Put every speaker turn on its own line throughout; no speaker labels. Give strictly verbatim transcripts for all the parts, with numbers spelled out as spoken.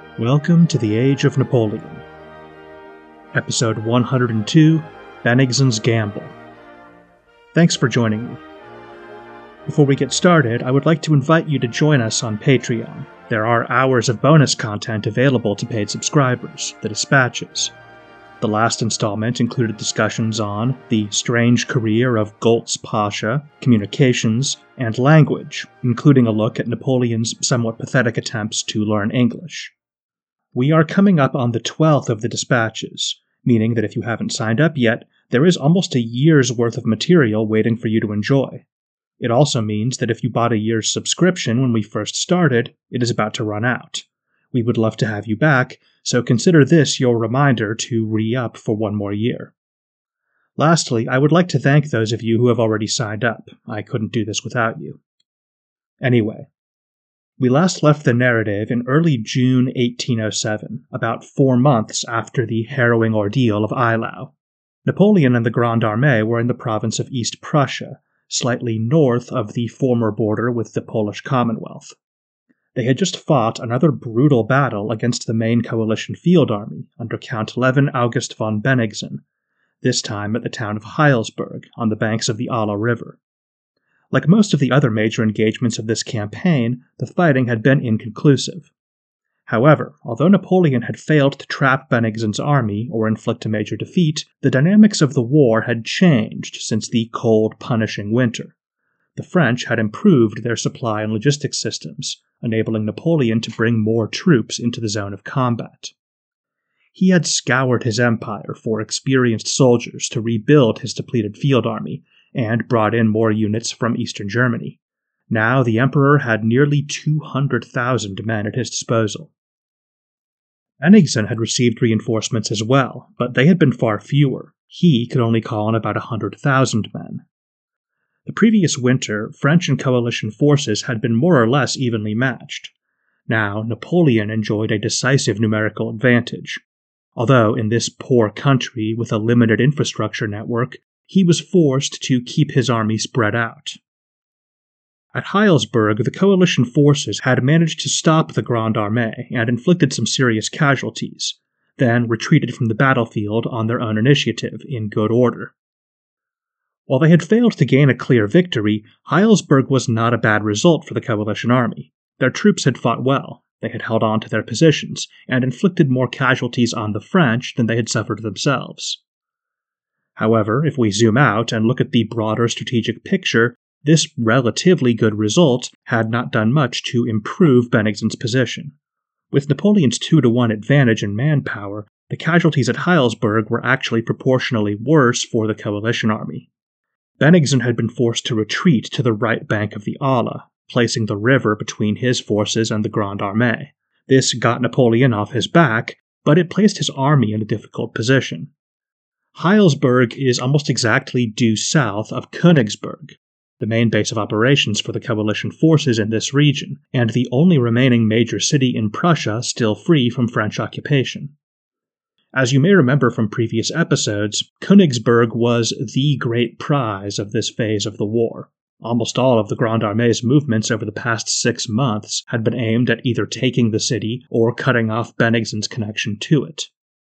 Welcome to the Age of Napoleon. Episode one hundred two, Bennigsen's Gamble. Thanks for joining me. Before we get started, I would like to invite you to join us on Patreon. There are hours of bonus content available to paid subscribers, the Dispatches. The last installment included discussions on the strange career of Goltz Pasha, communications, and language, including a look at Napoleon's somewhat pathetic attempts to learn English. We are coming up on the twelfth of the Dispatches, meaning that if you haven't signed up yet, there is almost a year's worth of material waiting for you to enjoy. It also means that if you bought a year's subscription when we first started, it is about to run out. We would love to have you back, so consider this your reminder to re-up for one more year. Lastly, I would like to thank those of you who have already signed up. I couldn't do this without you. Anyway, we last left the narrative in early June eighteen oh seven, about four months after the harrowing ordeal of Eylau. Napoleon and the Grande Armée were in the province of East Prussia, slightly north of the former border with the Polish Commonwealth. They had just fought another brutal battle against the main coalition field army under Count Levin August von Bennigsen, this time at the town of Heilsberg on the banks of the Ala River. Like most of the other major engagements of this campaign, the fighting had been inconclusive. However, although Napoleon had failed to trap Bennigsen's army or inflict a major defeat, the dynamics of the war had changed since the cold, punishing winter. The French had improved their supply and logistics systems, enabling Napoleon to bring more troops into the zone of combat. He had scoured his empire for experienced soldiers to rebuild his depleted field army, and brought in more units from eastern Germany. Now the emperor had nearly two hundred thousand men at his disposal. Bennigsen had received reinforcements as well, but they had been far fewer. He could only call on about one hundred thousand men. The previous winter, French and coalition forces had been more or less evenly matched. Now Napoleon enjoyed a decisive numerical advantage. Although in this poor country with a limited infrastructure network, he was forced to keep his army spread out. At Heilsberg, the coalition forces had managed to stop the Grande Armée and inflicted some serious casualties, then retreated from the battlefield on their own initiative in good order. While they had failed to gain a clear victory, Heilsberg was not a bad result for the coalition army. Their troops had fought well, they had held on to their positions, and inflicted more casualties on the French than they had suffered themselves. However, if we zoom out and look at the broader strategic picture, this relatively good result had not done much to improve Bennigsen's position. With Napoleon's two to one advantage in manpower, the casualties at Heilsberg were actually proportionally worse for the coalition army. Bennigsen had been forced to retreat to the right bank of the Ala, placing the river between his forces and the Grande Armée. This got Napoleon off his back, but it placed his army in a difficult position. Heilsberg is almost exactly due south of Königsberg, the main base of operations for the coalition forces in this region, and the only remaining major city in Prussia still free from French occupation. As you may remember from previous episodes, Königsberg was the great prize of this phase of the war. Almost all of the Grande Armée's movements over the past six months had been aimed at either taking the city or cutting off Bennigsen's connection to it.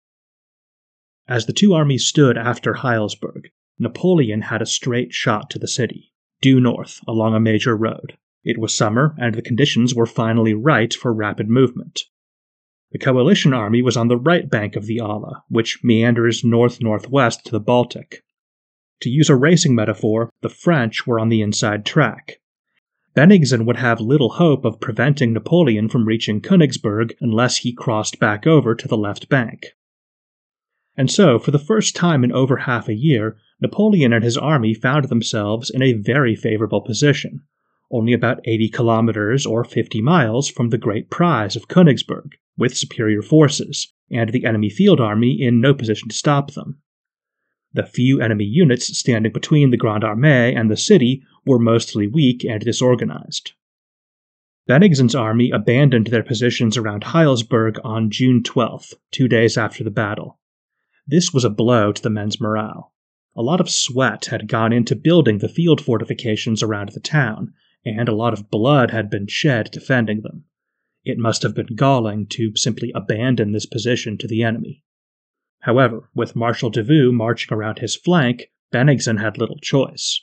As the two armies stood after Heilsberg, Napoleon had a straight shot to the city, due north along a major road. It was summer, and the conditions were finally right for rapid movement. The coalition army was on the right bank of the Ala, which meanders north-northwest to the Baltic. To use a racing metaphor, the French were on the inside track. Bennigsen would have little hope of preventing Napoleon from reaching Königsberg unless he crossed back over to the left bank. And so, for the first time in over half a year, Napoleon and his army found themselves in a very favorable position, only about eighty kilometers or fifty miles from the great prize of Königsberg, with superior forces, and the enemy field army in no position to stop them. The few enemy units standing between the Grande Armée and the city were mostly weak and disorganized. Bennigsen's army abandoned their positions around Heilsberg on June twelfth, two days after the battle. This was a blow to the men's morale. A lot of sweat had gone into building the field fortifications around the town, and a lot of blood had been shed defending them. It must have been galling to simply abandon this position to the enemy. However, with Marshal Davout marching around his flank, Bennigsen had little choice.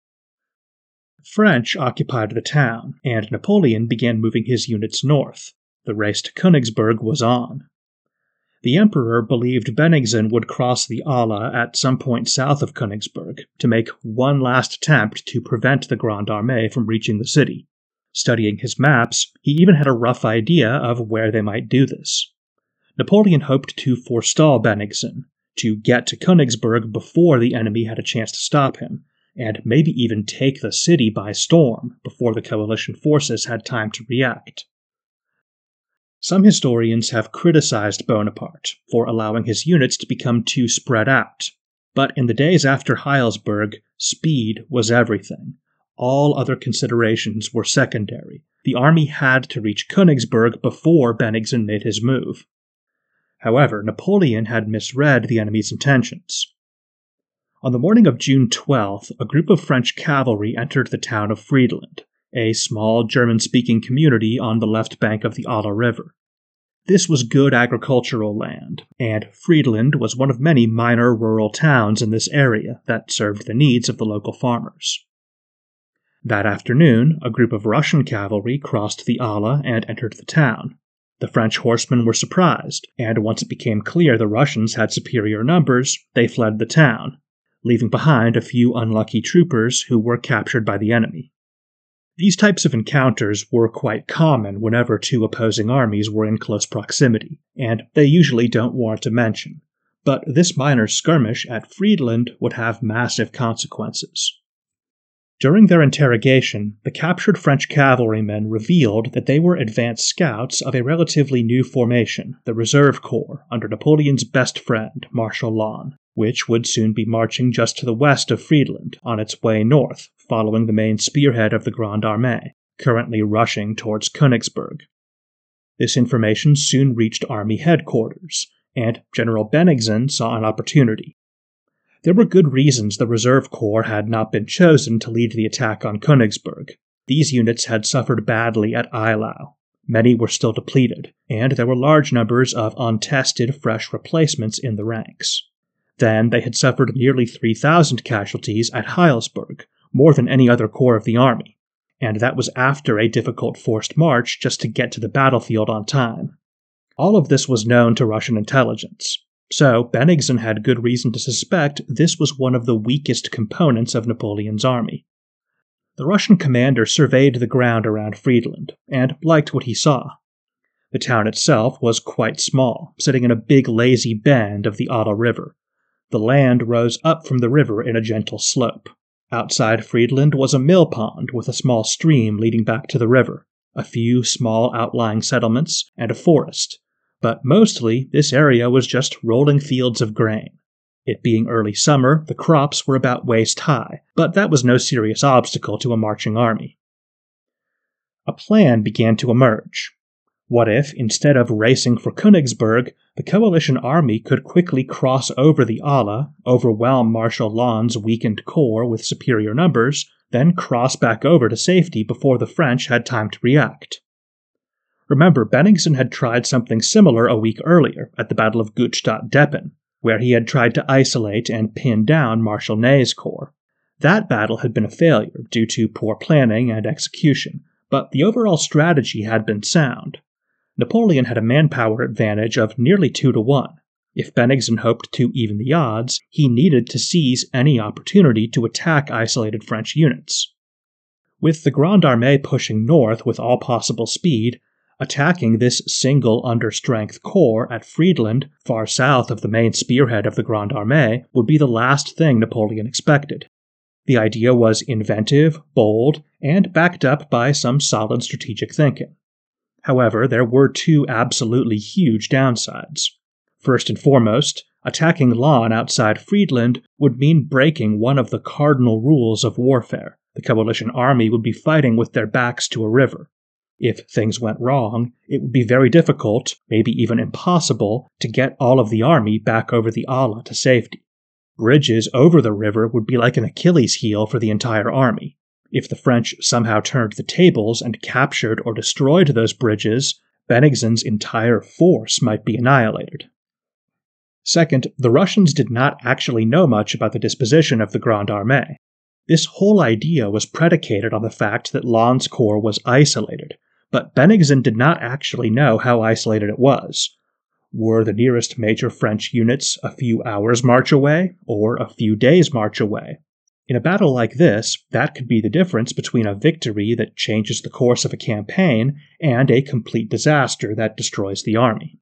The French occupied the town, and Napoleon began moving his units north. The race to Königsberg was on. The Emperor believed Bennigsen would cross the Ala at some point south of Königsberg to make one last attempt to prevent the Grande Armée from reaching the city. Studying his maps, he even had a rough idea of where they might do this. Napoleon hoped to forestall Bennigsen, to get to Königsberg before the enemy had a chance to stop him, and maybe even take the city by storm before the coalition forces had time to react. Some historians have criticized Bonaparte for allowing his units to become too spread out, but in the days after Heilsberg, speed was everything. All other considerations were secondary. The army had to reach Königsberg before Bennigsen made his move. However, Napoleon had misread the enemy's intentions. On the morning of June twelfth, a group of French cavalry entered the town of Friedland, a small German-speaking community on the left bank of the Ala River. This was good agricultural land, and Friedland was one of many minor rural towns in this area that served the needs of the local farmers. That afternoon, a group of Russian cavalry crossed the Ala and entered the town. The French horsemen were surprised, and once it became clear the Russians had superior numbers, they fled the town, leaving behind a few unlucky troopers who were captured by the enemy. These types of encounters were quite common whenever two opposing armies were in close proximity, and they usually don't warrant a mention, but this minor skirmish at Friedland would have massive consequences. During their interrogation, the captured French cavalrymen revealed that they were advance scouts of a relatively new formation, the Reserve Corps, under Napoleon's best friend, Marshal Lannes, which would soon be marching just to the west of Friedland, on its way north, following the main spearhead of the Grande Armée, currently rushing towards Königsberg. This information soon reached army headquarters, and General Bennigsen saw an opportunity. There were good reasons the Reserve Corps had not been chosen to lead the attack on Königsberg. These units had suffered badly at Eylau. Many were still depleted, and there were large numbers of untested fresh replacements in the ranks. Then they had suffered nearly three thousand casualties at Heilsberg, more than any other corps of the army, and that was after a difficult forced march just to get to the battlefield on time. All of this was known to Russian intelligence. So, Bennigsen had good reason to suspect this was one of the weakest components of Napoleon's army. The Russian commander surveyed the ground around Friedland, and liked what he saw. The town itself was quite small, sitting in a big lazy bend of the Ala River. The land rose up from the river in a gentle slope. Outside Friedland was a mill pond with a small stream leading back to the river, a few small outlying settlements, and a forest. But mostly, this area was just rolling fields of grain. It being early summer, the crops were about waist-high, but that was no serious obstacle to a marching army. A plan began to emerge. What if, instead of racing for Königsberg, the coalition army could quickly cross over the Ala, overwhelm Marshal Lannes's weakened corps with superior numbers, then cross back over to safety before the French had time to react? Remember, Bennigsen had tried something similar a week earlier at the Battle of Gutstadt-Deppen, where he had tried to isolate and pin down Marshal Ney's corps. That battle had been a failure due to poor planning and execution, but the overall strategy had been sound. Napoleon had a manpower advantage of nearly two to one. If Bennigsen hoped to even the odds, he needed to seize any opportunity to attack isolated French units. With the Grande Armée pushing north with all possible speed, attacking this single understrength corps at Friedland, far south of the main spearhead of the Grande Armée, would be the last thing Napoleon expected. The idea was inventive, bold, and backed up by some solid strategic thinking. However, there were two absolutely huge downsides. First and foremost, attacking Lannes outside Friedland would mean breaking one of the cardinal rules of warfare. The coalition army would be fighting with their backs to a river. If things went wrong, it would be very difficult, maybe even impossible, to get all of the army back over the Ala to safety. Bridges over the river would be like an Achilles heel for the entire army. If the French somehow turned the tables and captured or destroyed those bridges, Bennigsen's entire force might be annihilated. Second, the Russians did not actually know much about the disposition of the Grande Armée. This whole idea was predicated on the fact that Lannes' corps was isolated, but Bennigsen did not actually know how isolated it was. Were the nearest major French units a few hours' march away, or a few days' march away? In a battle like this, that could be the difference between a victory that changes the course of a campaign and a complete disaster that destroys the army.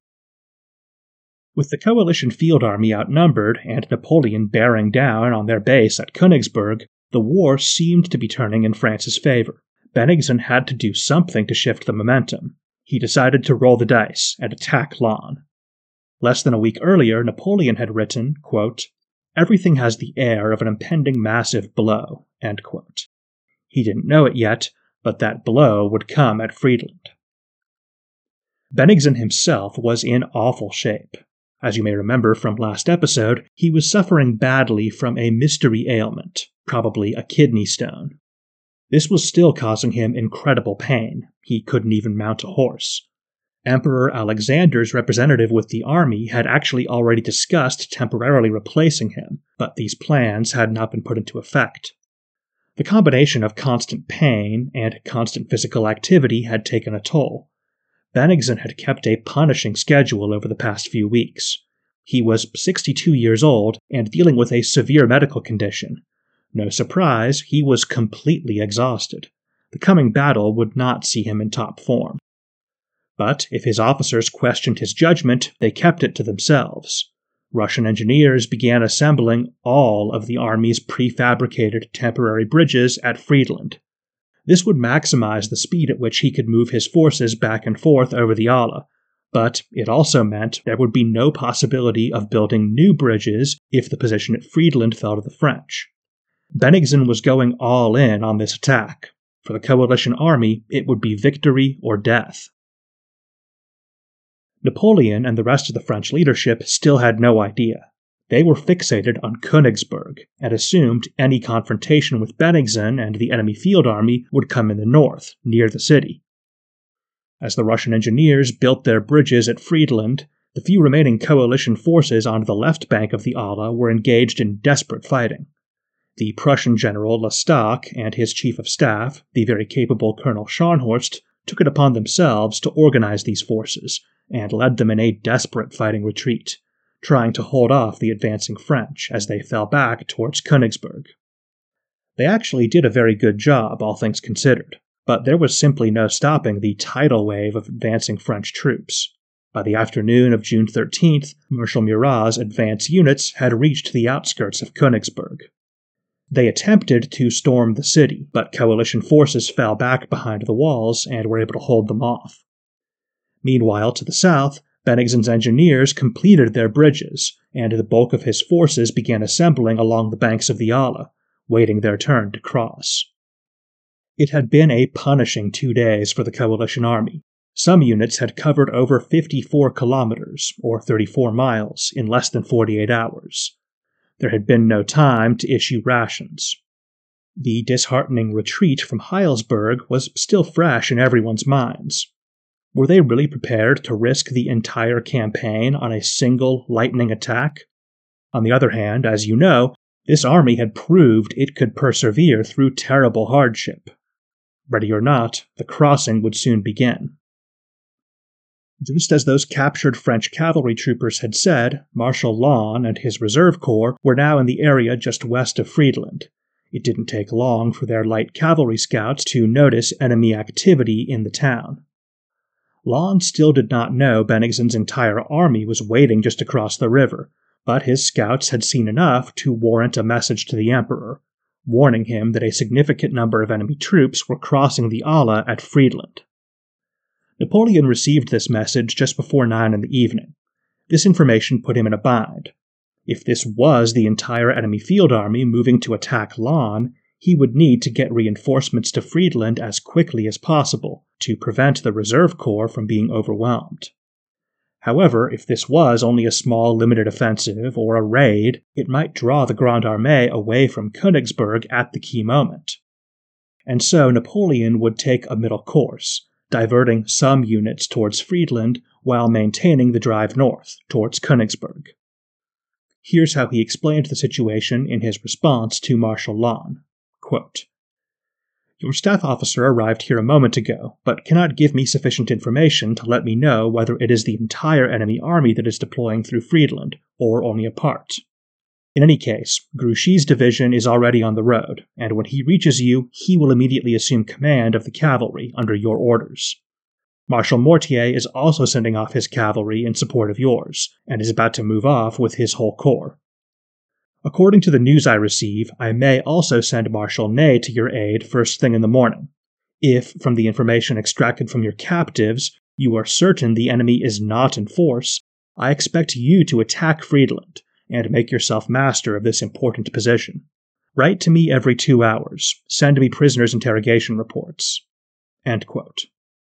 With the coalition field army outnumbered and Napoleon bearing down on their base at Königsberg, the war seemed to be turning in France's favor. Bennigsen had to do something to shift the momentum. He decided to roll the dice and attack Laon. Less than a week earlier, Napoleon had written, quote, "Everything has the air of an impending massive blow." End quote. He didn't know it yet, but that blow would come at Friedland. Bennigsen himself was in awful shape. As you may remember from last episode, he was suffering badly from a mystery ailment, probably a kidney stone. This was still causing him incredible pain. He couldn't even mount a horse. Emperor Alexander's representative with the army had actually already discussed temporarily replacing him, but these plans had not been put into effect. The combination of constant pain and constant physical activity had taken a toll. Bennigsen had kept a punishing schedule over the past few weeks. He was sixty-two years old and dealing with a severe medical condition. No surprise, he was completely exhausted. The coming battle would not see him in top form. But if his officers questioned his judgment, they kept it to themselves. Russian engineers began assembling all of the army's prefabricated temporary bridges at Friedland. This would maximize the speed at which he could move his forces back and forth over the Alle, but it also meant there would be no possibility of building new bridges if the position at Friedland fell to the French. Bennigsen was going all in on this attack. For the coalition army, it would be victory or death. Napoleon and the rest of the French leadership still had no idea. They were fixated on Königsberg and assumed any confrontation with Bennigsen and the enemy field army would come in the north, near the city. As the Russian engineers built their bridges at Friedland, the few remaining coalition forces on the left bank of the Alle were engaged in desperate fighting. The Prussian general L'Estaque and his chief of staff, the very capable Colonel Scharnhorst, took it upon themselves to organize these forces and led them in a desperate fighting retreat, trying to hold off the advancing French as they fell back towards Königsberg. They actually did a very good job, all things considered, but there was simply no stopping the tidal wave of advancing French troops. By the afternoon of June thirteenth, Marshal Murat's advance units had reached the outskirts of Königsberg. They attempted to storm the city, but coalition forces fell back behind the walls and were able to hold them off. Meanwhile, to the south, Bennigsen's engineers completed their bridges, and the bulk of his forces began assembling along the banks of the Alle, waiting their turn to cross. It had been a punishing two days for the coalition army. Some units had covered over fifty-four kilometers, or thirty-four miles, in less than forty-eight hours. There had been no time to issue rations. The disheartening retreat from Heilsberg was still fresh in everyone's minds. Were they really prepared to risk the entire campaign on a single lightning attack? On the other hand, as you know, this army had proved it could persevere through terrible hardship. Ready or not, the crossing would soon begin. Just as those captured French cavalry troopers had said, Marshal Lannes and his reserve corps were now in the area just west of Friedland. It didn't take long for their light cavalry scouts to notice enemy activity in the town. Lannes still did not know Bennigsen's entire army was waiting just across the river, but his scouts had seen enough to warrant a message to the Emperor, warning him that a significant number of enemy troops were crossing the Alle at Friedland. Napoleon received this message just before nine in the evening. This information put him in a bind. If this was the entire enemy field army moving to attack Lannes, he would need to get reinforcements to Friedland as quickly as possible to prevent the reserve corps from being overwhelmed. However, if this was only a small limited offensive or a raid, it might draw the Grande Armée away from Königsberg at the key moment. And so Napoleon would take a middle course, diverting some units towards Friedland while maintaining the drive north towards Königsberg. Here's how he explained the situation in his response to Marshal Lannes. Quote, "Your staff officer arrived here a moment ago, but cannot give me sufficient information to let me know whether it is the entire enemy army that is deploying through Friedland, or only a part. In any case, Grouchy's division is already on the road, and when he reaches you, he will immediately assume command of the cavalry under your orders. Marshal Mortier is also sending off his cavalry in support of yours, and is about to move off with his whole corps. According to the news I receive, I may also send Marshal Ney to your aid first thing in the morning. If, from the information extracted from your captives, you are certain the enemy is not in force, I expect you to attack Friedland, and make yourself master of this important position. Write to me every two hours. Send me prisoners' interrogation reports." End quote.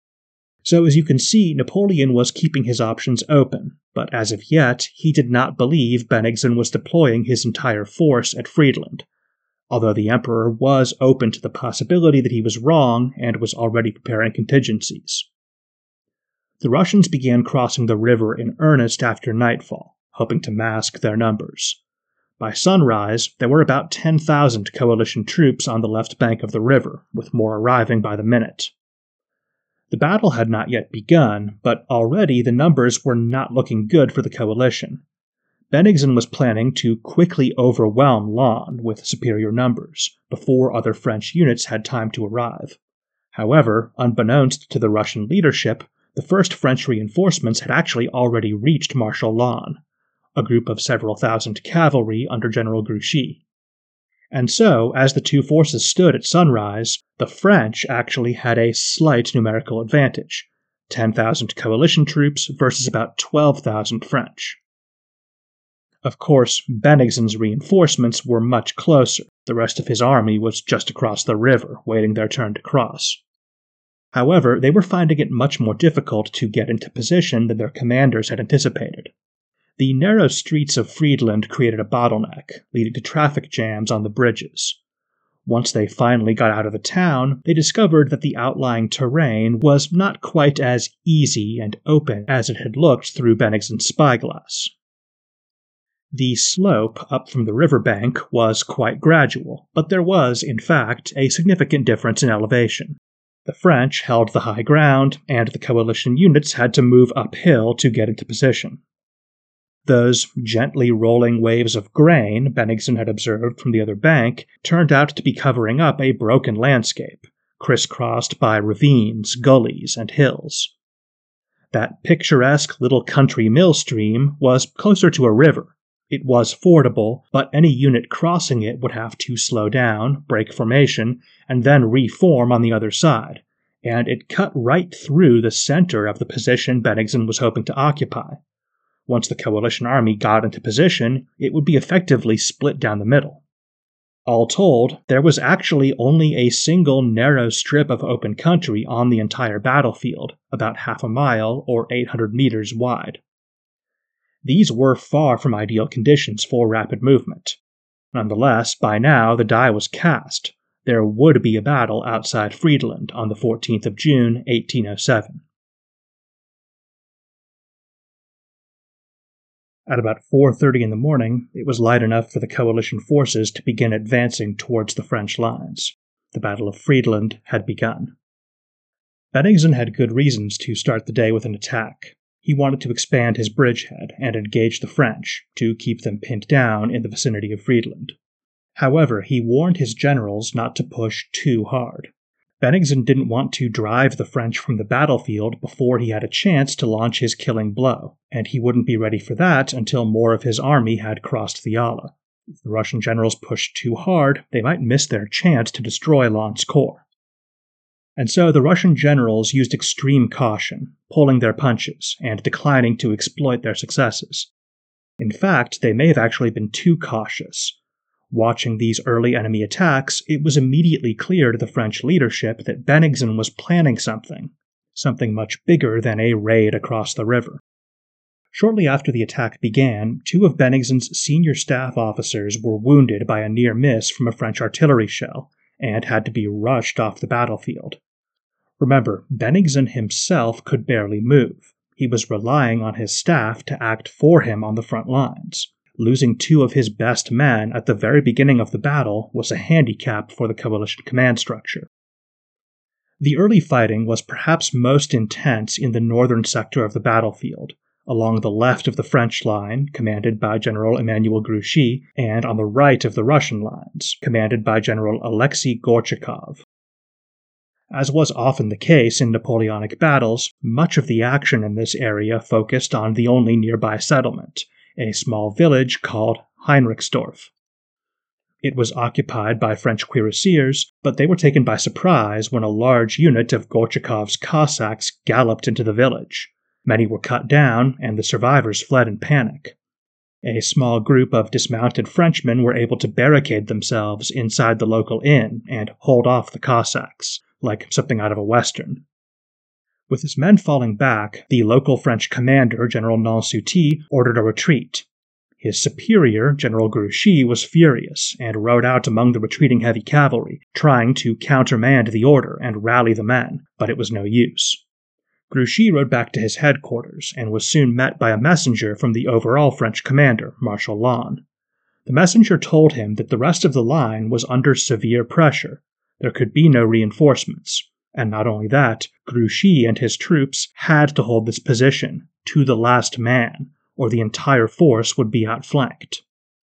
So as you can see, Napoleon was keeping his options open, but as of yet, he did not believe Bennigsen was deploying his entire force at Friedland, although the Emperor was open to the possibility that he was wrong and was already preparing contingencies. The Russians began crossing the river in earnest after nightfall, hoping to mask their numbers. By sunrise, there were about ten thousand coalition troops on the left bank of the river, with more arriving by the minute. The battle had not yet begun, but already the numbers were not looking good for the coalition. Bennigsen was planning to quickly overwhelm Lannes with superior numbers, before other French units had time to arrive. However, unbeknownst to the Russian leadership, the first French reinforcements had actually already reached Marshal Lannes, a group of several thousand cavalry under General Grouchy. And so, as the two forces stood at sunrise, the French actually had a slight numerical advantage, ten thousand coalition troops versus about twelve thousand French. Of course, Bennigsen's reinforcements were much closer. The rest of his army was just across the river, waiting their turn to cross. However, they were finding it much more difficult to get into position than their commanders had anticipated. The narrow streets of Friedland created a bottleneck, leading to traffic jams on the bridges. Once they finally got out of the town, they discovered that the outlying terrain was not quite as easy and open as it had looked through Bennigsen's spyglass. The slope up from the riverbank was quite gradual, but there was, in fact, a significant difference in elevation. The French held the high ground, and the coalition units had to move uphill to get into position. Those gently rolling waves of grain Bennigsen had observed from the other bank turned out to be covering up a broken landscape, crisscrossed by ravines, gullies, and hills. That picturesque little country mill stream was closer to a river. It was fordable, but any unit crossing it would have to slow down, break formation, and then reform on the other side, and it cut right through the center of the position Bennigsen was hoping to occupy. Once the coalition army got into position, it would be effectively split down the middle. All told, there was actually only a single narrow strip of open country on the entire battlefield, about half a mile or eight hundred meters wide. These were far from ideal conditions for rapid movement. Nonetheless, by now the die was cast. There would be a battle outside Friedland on the fourteenth of June, eighteen oh seven. At about four thirty in the morning, it was light enough for the coalition forces to begin advancing towards the French lines. The Battle of Friedland had begun. Bennigsen had good reasons to start the day with an attack. He wanted to expand his bridgehead and engage the French, to keep them pinned down in the vicinity of Friedland. However, he warned his generals not to push too hard. Bennigsen didn't want to drive the French from the battlefield before he had a chance to launch his killing blow, and he wouldn't be ready for that until more of his army had crossed the Yaala. If the Russian generals pushed too hard, they might miss their chance to destroy Lannes' corps. And so the Russian generals used extreme caution, pulling their punches and declining to exploit their successes. In fact, they may have actually been too cautious. Watching these early enemy attacks, it was immediately clear to the French leadership that Bennigsen was planning something, something much bigger than a raid across the river. Shortly after the attack began, two of Bennigsen's senior staff officers were wounded by a near miss from a French artillery shell, and had to be rushed off the battlefield. Remember, Bennigsen himself could barely move. He was relying on his staff to act for him on the front lines. Losing two of his best men at the very beginning of the battle was a handicap for the coalition command structure. The early fighting was perhaps most intense in the northern sector of the battlefield, along the left of the French line, commanded by General Emmanuel Grouchy, and on the right of the Russian lines, commanded by General Alexei Gorchakov. As was often the case in Napoleonic battles, much of the action in this area focused on the only nearby settlement, a small village called Heinrichsdorf. It was occupied by French cuirassiers, but they were taken by surprise when a large unit of Gorchakov's Cossacks galloped into the village. Many were cut down, and the survivors fled in panic. A small group of dismounted Frenchmen were able to barricade themselves inside the local inn and hold off the Cossacks, like something out of a western. With his men falling back, the local French commander, General Nansouty, ordered a retreat. His superior, General Grouchy, was furious and rode out among the retreating heavy cavalry, trying to countermand the order and rally the men, but it was no use. Grouchy rode back to his headquarters and was soon met by a messenger from the overall French commander, Marshal Lannes. The messenger told him that the rest of the line was under severe pressure. There could be no reinforcements, and not only that, Grouchy and his troops had to hold this position, to the last man, or the entire force would be outflanked.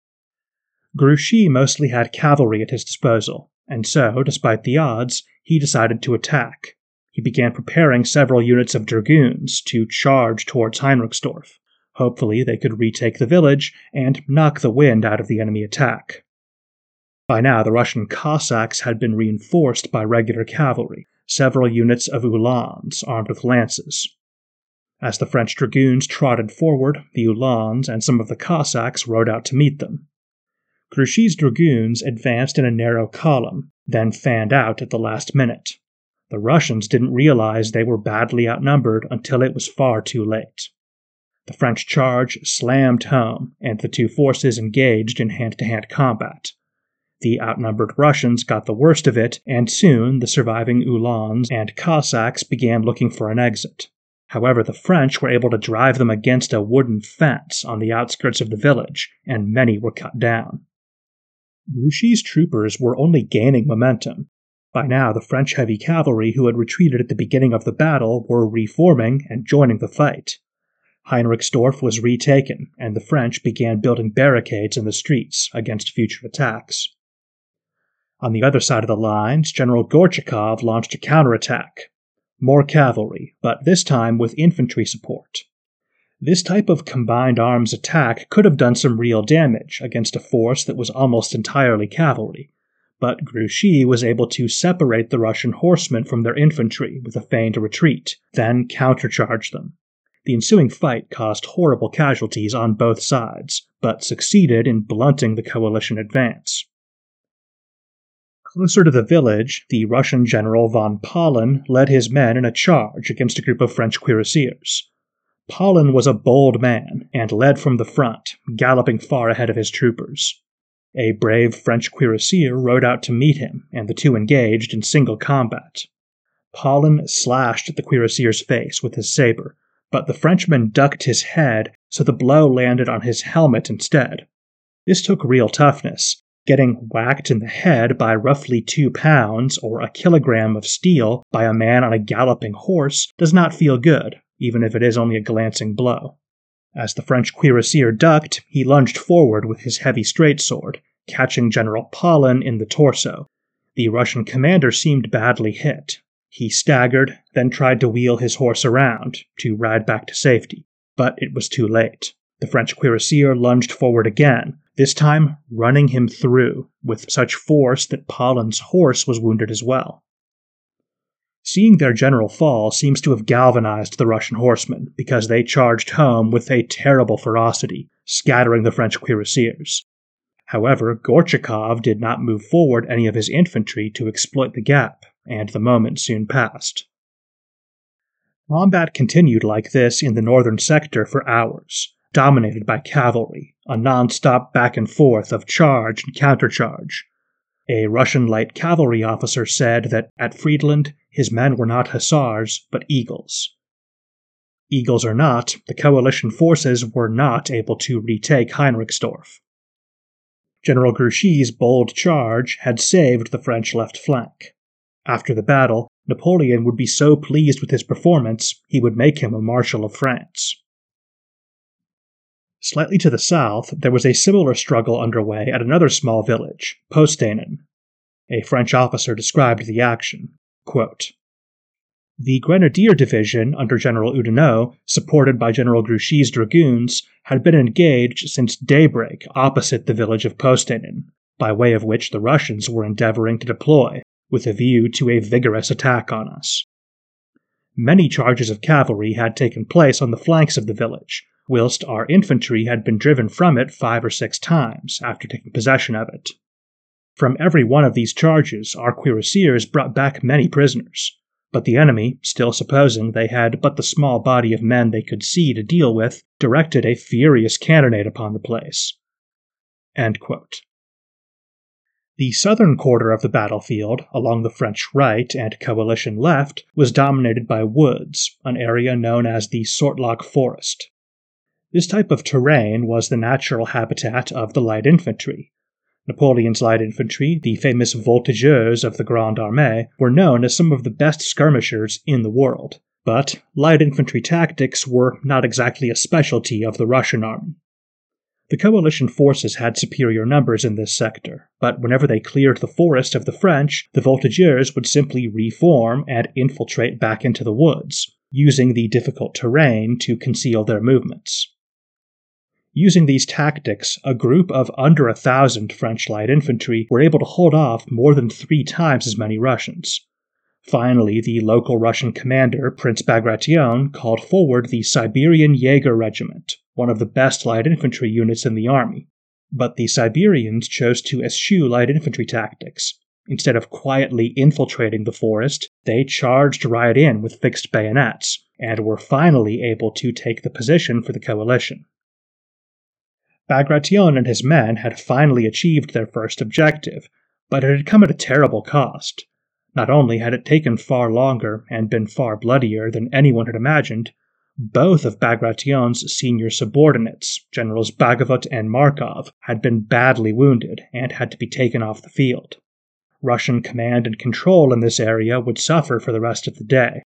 Grouchy mostly had cavalry at his disposal, and so, despite the odds, he decided to attack. He began preparing several units of dragoons to charge towards Heinrichsdorf. Hopefully they could retake the village and knock the wind out of the enemy attack. By now, the Russian Cossacks had been reinforced by regular cavalry, several units of Uhlans armed with lances. As the French dragoons trotted forward, the Uhlans and some of the Cossacks rode out to meet them. Grouchy's dragoons advanced in a narrow column, then fanned out at the last minute. The Russians didn't realize they were badly outnumbered until it was far too late. The French charge slammed home, and the two forces engaged in hand-to-hand combat. The outnumbered Russians got the worst of it, and soon the surviving Uhlans and Cossacks began looking for an exit. However, the French were able to drive them against a wooden fence on the outskirts of the village, and many were cut down. Grouchy's troopers were only gaining momentum. By now, the French heavy cavalry who had retreated at the beginning of the battle were reforming and joining the fight. Heinrichsdorf was retaken, and the French began building barricades in the streets against future attacks. On the other side of the lines, General Gorchakov launched a counterattack. More cavalry, but this time with infantry support. This type of combined arms attack could have done some real damage against a force that was almost entirely cavalry, but Grouchy was able to separate the Russian horsemen from their infantry with a feigned retreat, then countercharge them. The ensuing fight caused horrible casualties on both sides, but succeeded in blunting the coalition advance. Closer to the village, the Russian general von Pahlen led his men in a charge against a group of French cuirassiers. Pahlen was a bold man and led from the front, galloping far ahead of his troopers. A brave French cuirassier rode out to meet him, and the two engaged in single combat. Pahlen slashed at the cuirassier's face with his saber, but the Frenchman ducked his head so the blow landed on his helmet instead. This took real toughness. Getting whacked in the head by roughly two pounds or a kilogram of steel by a man on a galloping horse does not feel good, even if it is only a glancing blow. As the French cuirassier ducked, he lunged forward with his heavy straight sword, catching General Pahlen in the torso. The Russian commander seemed badly hit. He staggered, then tried to wheel his horse around to ride back to safety, but it was too late. The French cuirassier lunged forward again, this time running him through with such force that Pahlen's horse was wounded as well. Seeing their general fall seems to have galvanized the Russian horsemen, because they charged home with a terrible ferocity, scattering the French cuirassiers. However, Gorchakov did not move forward any of his infantry to exploit the gap, and the moment soon passed. Combat continued like this in the northern sector for hours, dominated by cavalry, a non-stop back and forth of charge and countercharge. A Russian light cavalry officer said that at Friedland, his men were not hussars, but eagles. Eagles or not, the coalition forces were not able to retake Heinrichsdorf. General Grouchy's bold charge had saved the French left flank. After the battle, Napoleon would be so pleased with his performance, he would make him a Marshal of France. Slightly to the south, there was a similar struggle underway at another small village, Postenen. A French officer described the action. Quote, "The Grenadier Division under General Oudinot, supported by General Grouchy's dragoons, had been engaged since daybreak opposite the village of Postenen, by way of which the Russians were endeavoring to deploy, with a view to a vigorous attack on us. Many charges of cavalry had taken place on the flanks of the village, whilst our infantry had been driven from it five or six times after taking possession of it. From every one of these charges our cuirassiers brought back many prisoners, but the enemy, still supposing they had but the small body of men they could see to deal with, directed a furious cannonade upon the place." End quote. The southern quarter of the battlefield, along the French right and coalition left, was dominated by woods, an area known as the Sortlack Forest. This type of terrain was the natural habitat of the light infantry. Napoleon's light infantry, the famous voltigeurs of the Grande Armée, were known as some of the best skirmishers in the world, but light infantry tactics were not exactly a specialty of the Russian army. The coalition forces had superior numbers in this sector, but whenever they cleared the forest of the French, the voltigeurs would simply reform and infiltrate back into the woods, using the difficult terrain to conceal their movements. Using these tactics, a group of under a thousand French light infantry were able to hold off more than three times as many Russians. Finally, the local Russian commander, Prince Bagration, called forward the Siberian Jaeger Regiment, one of the best light infantry units in the army. But the Siberians chose to eschew light infantry tactics. Instead of quietly infiltrating the forest, they charged right in with fixed bayonets, and were finally able to take the position for the coalition. Bagration and his men had finally achieved their first objective, but it had come at a terrible cost. Not only had it taken far longer and been far bloodier than anyone had imagined, both of Bagration's senior subordinates, Generals Bagavot and Markov, had been badly wounded and had to be taken off the field. Russian command and control in this area would suffer for the rest of the day.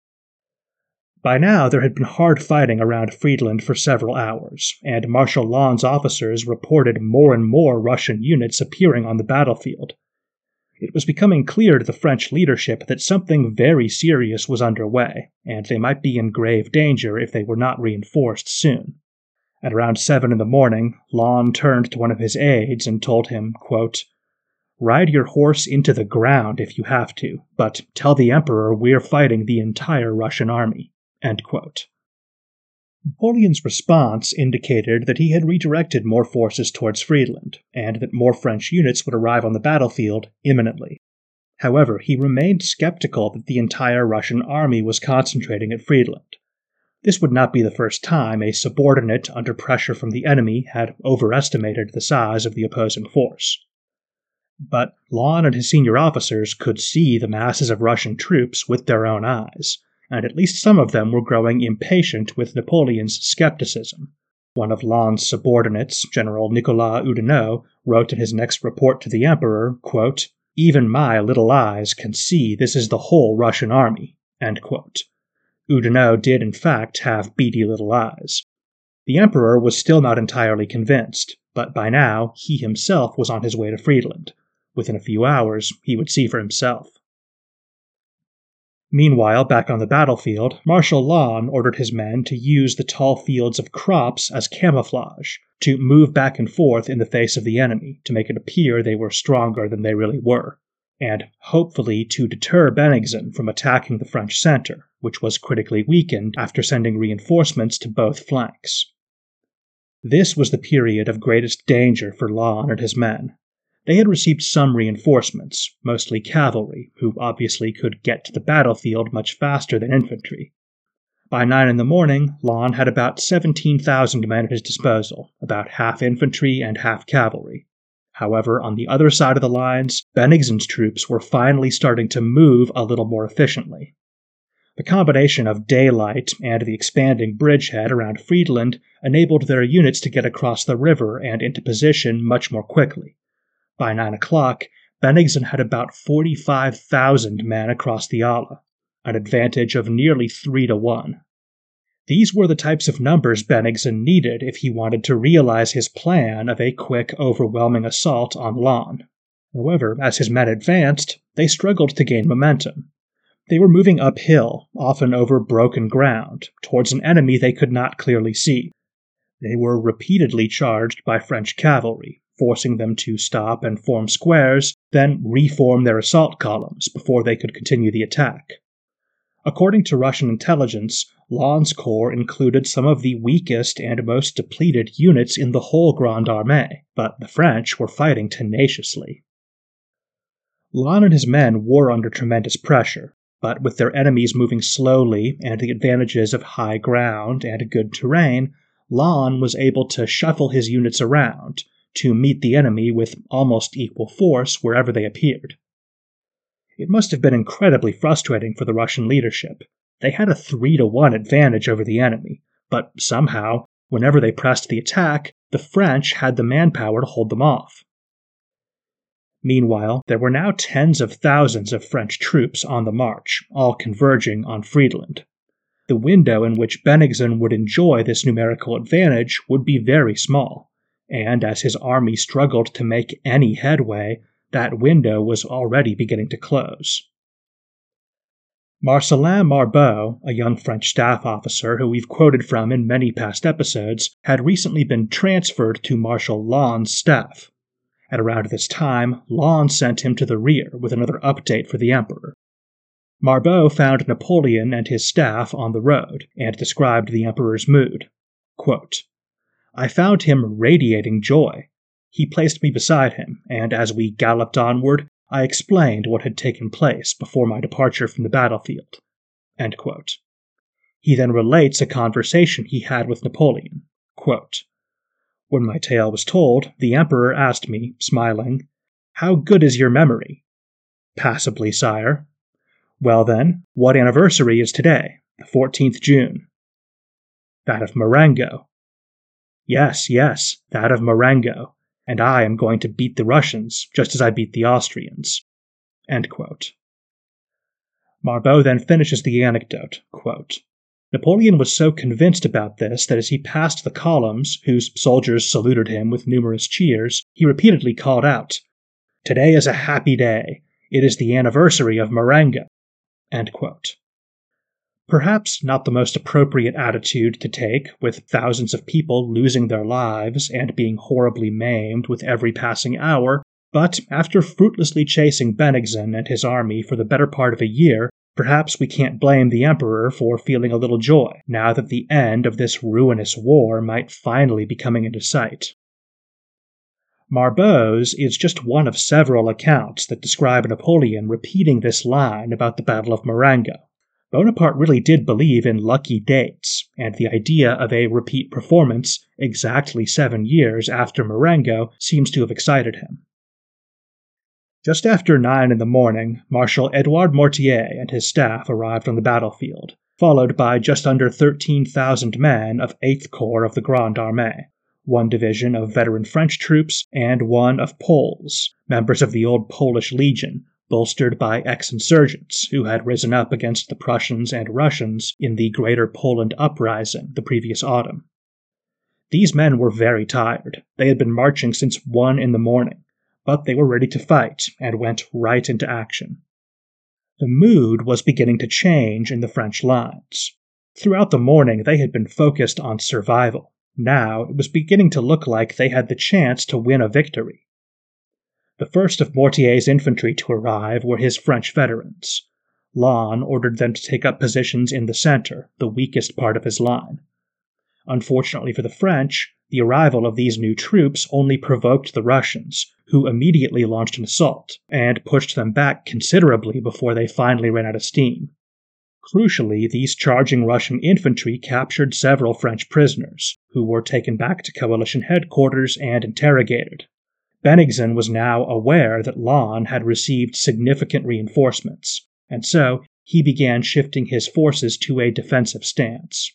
By now there had been hard fighting around Friedland for several hours, and Marshal Lannes's officers reported more and more Russian units appearing on the battlefield. It was becoming clear to the French leadership that something very serious was underway, and they might be in grave danger if they were not reinforced soon. At around seven in the morning, Lannes turned to one of his aides and told him, quote, "Ride your horse into the ground if you have to, but tell the Emperor we're fighting the entire Russian army." End quote. Napoleon's response indicated that he had redirected more forces towards Friedland, and that more French units would arrive on the battlefield imminently. However, he remained skeptical that the entire Russian army was concentrating at Friedland. This would not be the first time a subordinate under pressure from the enemy had overestimated the size of the opposing force. But Lannes and his senior officers could see the masses of Russian troops with their own eyes, and at least some of them were growing impatient with Napoleon's skepticism. One of Lannes's subordinates, General Nicolas Oudinot, wrote in his next report to the Emperor, quote, "Even my little eyes can see this is the whole Russian army." End quote. Oudinot did in fact have beady little eyes. The Emperor was still not entirely convinced, but by now he himself was on his way to Friedland. Within a few hours he would see for himself. Meanwhile, back on the battlefield, Marshal Lannes ordered his men to use the tall fields of crops as camouflage, to move back and forth in the face of the enemy, to make it appear they were stronger than they really were, and hopefully to deter Bennigsen from attacking the French center, which was critically weakened after sending reinforcements to both flanks. This was the period of greatest danger for Lannes and his men. They had received some reinforcements, mostly cavalry, who obviously could get to the battlefield much faster than infantry. By nine in the morning, Lannes had about seventeen thousand men at his disposal, about half infantry and half cavalry. However, on the other side of the lines, Bennigsen's troops were finally starting to move a little more efficiently. The combination of daylight and the expanding bridgehead around Friedland enabled their units to get across the river and into position much more quickly. By nine o'clock, Bennigsen had about forty-five thousand men across the Alle, an advantage of nearly three to one. These were the types of numbers Bennigsen needed if he wanted to realize his plan of a quick, overwhelming assault on Laon. However, as his men advanced, they struggled to gain momentum. They were moving uphill, often over broken ground, towards an enemy they could not clearly see. They were repeatedly charged by French cavalry, forcing them to stop and form squares, then reform their assault columns before they could continue the attack. According to Russian intelligence, Laon's corps included some of the weakest and most depleted units in the whole Grande Armée, but the French were fighting tenaciously. Laon and his men were under tremendous pressure, but with their enemies moving slowly and the advantages of high ground and good terrain, Laon was able to shuffle his units around to meet the enemy with almost equal force wherever they appeared. It must have been incredibly frustrating for the Russian leadership. They had a three to one advantage over the enemy, but somehow, whenever they pressed the attack, the French had the manpower to hold them off. Meanwhile, there were now tens of thousands of French troops on the march, all converging on Friedland. The window in which Bennigsen would enjoy this numerical advantage would be very small, and as his army struggled to make any headway, that window was already beginning to close. Marcellin Marbeau, a young French staff officer who we've quoted from in many past episodes, had recently been transferred to Marshal Lannes's staff. At around this time, Lannes sent him to the rear with another update for the Emperor. Marbeau found Napoleon and his staff on the road and described the Emperor's mood. Quote, "I found him radiating joy. He placed me beside him, and as we galloped onward, I explained what had taken place before my departure from the battlefield." End quote. He then relates a conversation he had with Napoleon. Quote, "When my tale was told, the Emperor asked me, smiling, 'How good is your memory?' 'Passably, sire.' 'Well then, what anniversary is today, the fourteenth of June?' 'That of Marengo.' 'Yes, yes, that of Marengo. And I am going to beat the Russians, just as I beat the Austrians." End quote. Marbeau then finishes the anecdote, quote, "Napoleon was so convinced about this that as he passed the columns, whose soldiers saluted him with numerous cheers, he repeatedly called out, 'Today is a happy day. It is the anniversary of Marengo.'" End quote. Perhaps not the most appropriate attitude to take, with thousands of people losing their lives and being horribly maimed with every passing hour, but after fruitlessly chasing Bennigsen and his army for the better part of a year, perhaps we can't blame the Emperor for feeling a little joy, now that the end of this ruinous war might finally be coming into sight. Marbeau's is just one of several accounts that describe Napoleon repeating this line about the Battle of Marengo. Bonaparte really did believe in lucky dates, and the idea of a repeat performance exactly seven years after Marengo seems to have excited him. Just after nine in the morning, Marshal Edouard Mortier and his staff arrived on the battlefield, followed by just under thirteen thousand men of eighth Corps of the Grande Armée, one division of veteran French troops and one of Poles, members of the old Polish Legion, bolstered by ex-insurgents who had risen up against the Prussians and Russians in the Greater Poland Uprising the previous autumn. These men were very tired. They had been marching since one in the morning, but they were ready to fight and went right into action. The mood was beginning to change in the French lines. Throughout the morning, they had been focused on survival. Now, it was beginning to look like they had the chance to win a victory. The first of Mortier's infantry to arrive were his French veterans. Lannes ordered them to take up positions in the center, the weakest part of his line. Unfortunately for the French, the arrival of these new troops only provoked the Russians, who immediately launched an assault, and pushed them back considerably before they finally ran out of steam. Crucially, these charging Russian infantry captured several French prisoners, who were taken back to coalition headquarters and interrogated. Bennigsen was now aware that Laon had received significant reinforcements, and so he began shifting his forces to a defensive stance.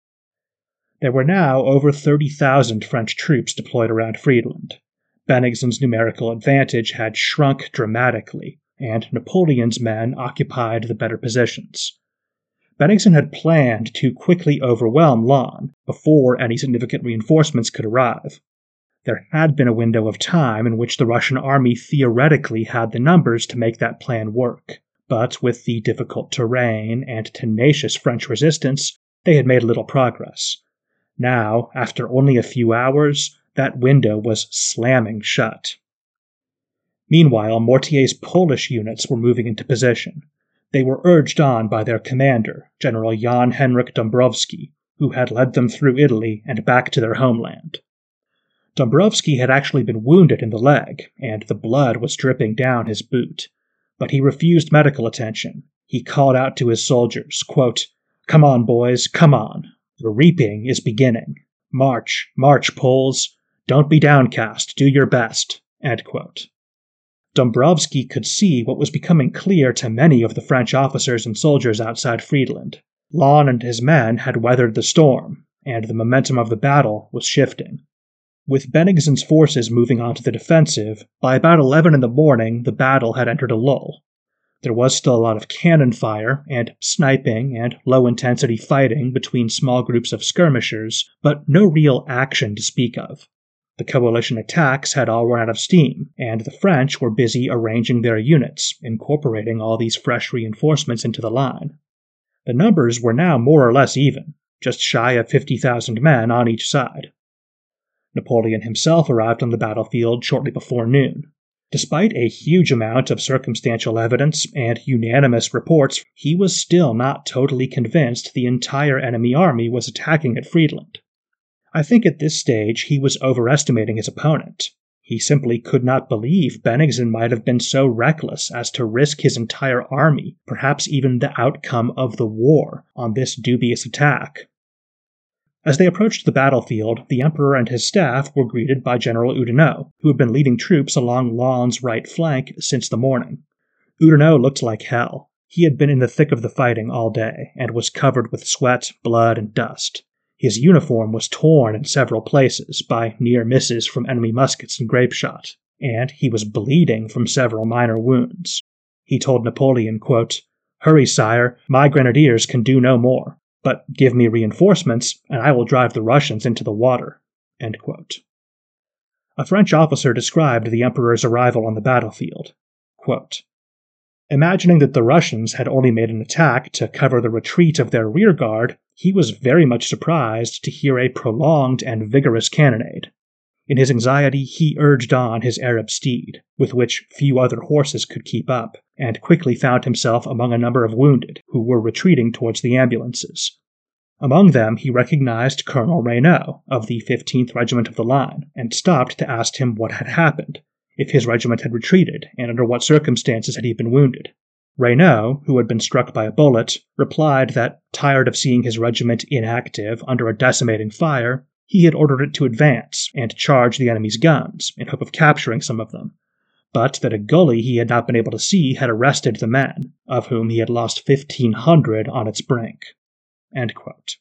There were now over thirty thousand French troops deployed around Friedland. Bennigsen's numerical advantage had shrunk dramatically, and Napoleon's men occupied the better positions. Bennigsen had planned to quickly overwhelm Laon before any significant reinforcements could arrive. There had been a window of time in which the Russian army theoretically had the numbers to make that plan work, but with the difficult terrain and tenacious French resistance, they had made little progress. Now, after only a few hours, that window was slamming shut. Meanwhile, Mortier's Polish units were moving into position. They were urged on by their commander, General Jan Henryk Dąbrowski, who had led them through Italy and back to their homeland. Dąbrowski had actually been wounded in the leg, and the blood was dripping down his boot. But he refused medical attention. He called out to his soldiers, quote, "Come on, boys, come on. The reaping is beginning. March, march, Poles. Don't be downcast. Do your best." End quote. Dąbrowski could see what was becoming clear to many of the French officers and soldiers outside Friedland. Laon and his men had weathered the storm, and the momentum of the battle was shifting. With Bennigsen's forces moving onto the defensive, by about eleven in the morning the battle had entered a lull. There was still a lot of cannon fire and sniping and low-intensity fighting between small groups of skirmishers, but no real action to speak of. The coalition attacks had all run out of steam, and the French were busy arranging their units, incorporating all these fresh reinforcements into the line. The numbers were now more or less even, just shy of fifty thousand men on each side. Napoleon himself arrived on the battlefield shortly before noon. Despite a huge amount of circumstantial evidence and unanimous reports, he was still not totally convinced the entire enemy army was attacking at Friedland. I think at this stage he was overestimating his opponent. He simply could not believe Bennigsen might have been so reckless as to risk his entire army, perhaps even the outcome of the war, on this dubious attack. As they approached the battlefield, the Emperor and his staff were greeted by General Oudinot, who had been leading troops along Laon's right flank since the morning. Oudinot looked like hell. He had been in the thick of the fighting all day, and was covered with sweat, blood, and dust. His uniform was torn in several places by near misses from enemy muskets and grapeshot, and he was bleeding from several minor wounds. He told Napoleon, quote, "Hurry, sire, my grenadiers can do no more. But give me reinforcements, and I will drive the Russians into the water." End quote. A French officer described the Emperor's arrival on the battlefield. Quote, "Imagining that the Russians had only made an attack to cover the retreat of their rearguard, he was very much surprised to hear a prolonged and vigorous cannonade. In his anxiety, he urged on his Arab steed, with which few other horses could keep up, and quickly found himself among a number of wounded who were retreating towards the ambulances. Among them he recognized Colonel Reynaud of the fifteenth Regiment of the Line, and stopped to ask him what had happened, if his regiment had retreated, and under what circumstances had he been wounded. Reynaud, who had been struck by a bullet, replied that, tired of seeing his regiment inactive under a decimating fire, he had ordered it to advance and charge the enemy's guns in hope of capturing some of them, but that a gully he had not been able to see had arrested the men, of whom he had lost fifteen hundred on its brink." End quote.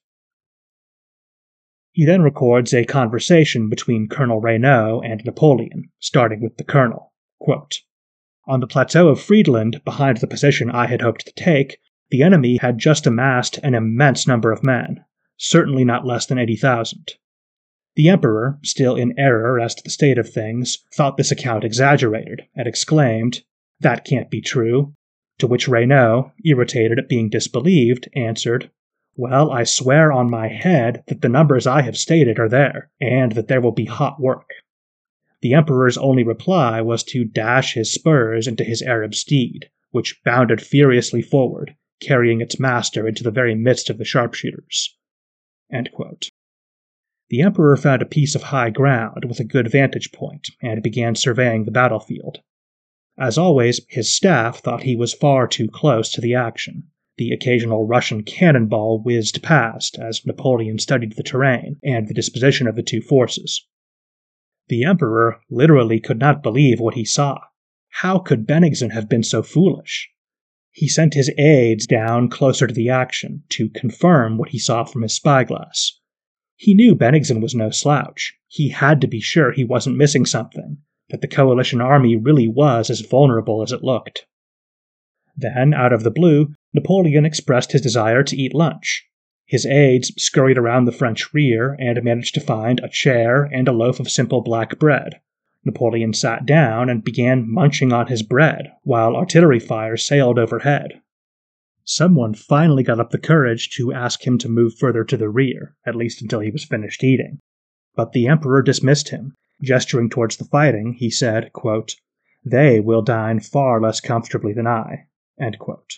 He then records a conversation between Colonel Reynaud and Napoleon, starting with the colonel. Quote, "On the plateau of Friedland, behind the position I had hoped to take, the enemy had just amassed an immense number of men, certainly not less than eighty thousand. The Emperor, still in error as to the state of things, thought this account exaggerated, and exclaimed, 'That can't be true,' to which Reynaud, irritated at being disbelieved, answered, 'Well, I swear on my head that the numbers I have stated are there, and that there will be hot work.' The Emperor's only reply was to dash his spurs into his Arab steed, which bounded furiously forward, carrying its master into the very midst of the sharpshooters." End quote. The Emperor found a piece of high ground with a good vantage point, and began surveying the battlefield. As always, his staff thought he was far too close to the action. The occasional Russian cannonball whizzed past as Napoleon studied the terrain and the disposition of the two forces. The Emperor literally could not believe what he saw. How could Bennigsen have been so foolish? He sent his aides down closer to the action to confirm what he saw from his spyglass. He knew Bennigsen was no slouch. He had to be sure he wasn't missing something, that the coalition army really was as vulnerable as it looked. Then, out of the blue, Napoleon expressed his desire to eat lunch. His aides scurried around the French rear and managed to find a chair and a loaf of simple black bread. Napoleon sat down and began munching on his bread, while artillery fire sailed overhead. Someone finally got up the courage to ask him to move further to the rear, at least until he was finished eating. But the Emperor dismissed him. Gesturing towards the fighting, he said, quote, "They will dine far less comfortably than I." End quote.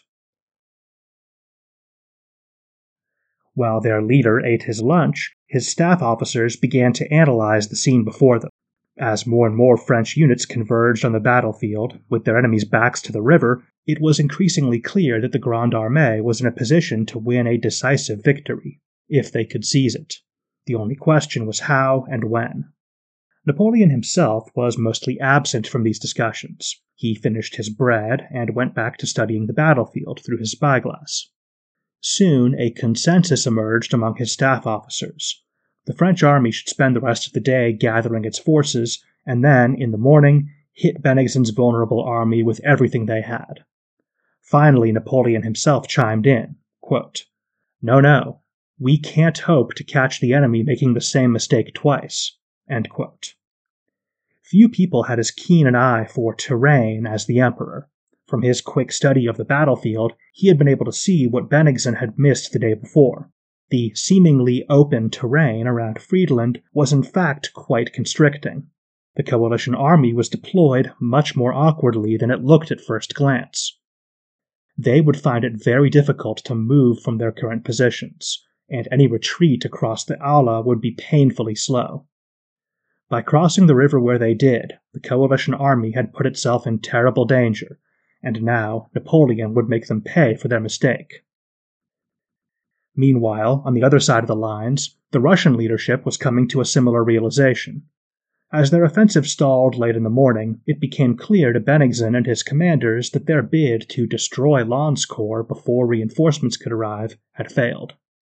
While their leader ate his lunch, his staff officers began to analyze the scene before them. As more and more French units converged on the battlefield, with their enemies' backs to the river, it was increasingly clear that the Grande Armée was in a position to win a decisive victory, if they could seize it. The only question was how and when. Napoleon himself was mostly absent from these discussions. He finished his bread and went back to studying the battlefield through his spyglass. Soon a consensus emerged among his staff officers. The French army should spend the rest of the day gathering its forces, and then, in the morning, hit Bennigsen's vulnerable army with everything they had. Finally, Napoleon himself chimed in, quote, "No, no, we can't hope to catch the enemy making the same mistake twice." End quote. Few people had as keen an eye for terrain as the Emperor. From his quick study of the battlefield, he had been able to see what Bennigsen had missed the day before. The seemingly open terrain around Friedland was in fact quite constricting. The coalition army was deployed much more awkwardly than it looked at first glance. They would find it very difficult to move from their current positions, and any retreat across the Aula would be painfully slow. By crossing the river where they did, the coalition army had put itself in terrible danger, and now Napoleon would make them pay for their mistake. Meanwhile, on the other side of the lines, the Russian leadership was coming to a similar realization. As their offensive stalled late in the morning, it became clear to Bennigsen and his commanders that their bid to destroy Lannes' corps before reinforcements could arrive had failed.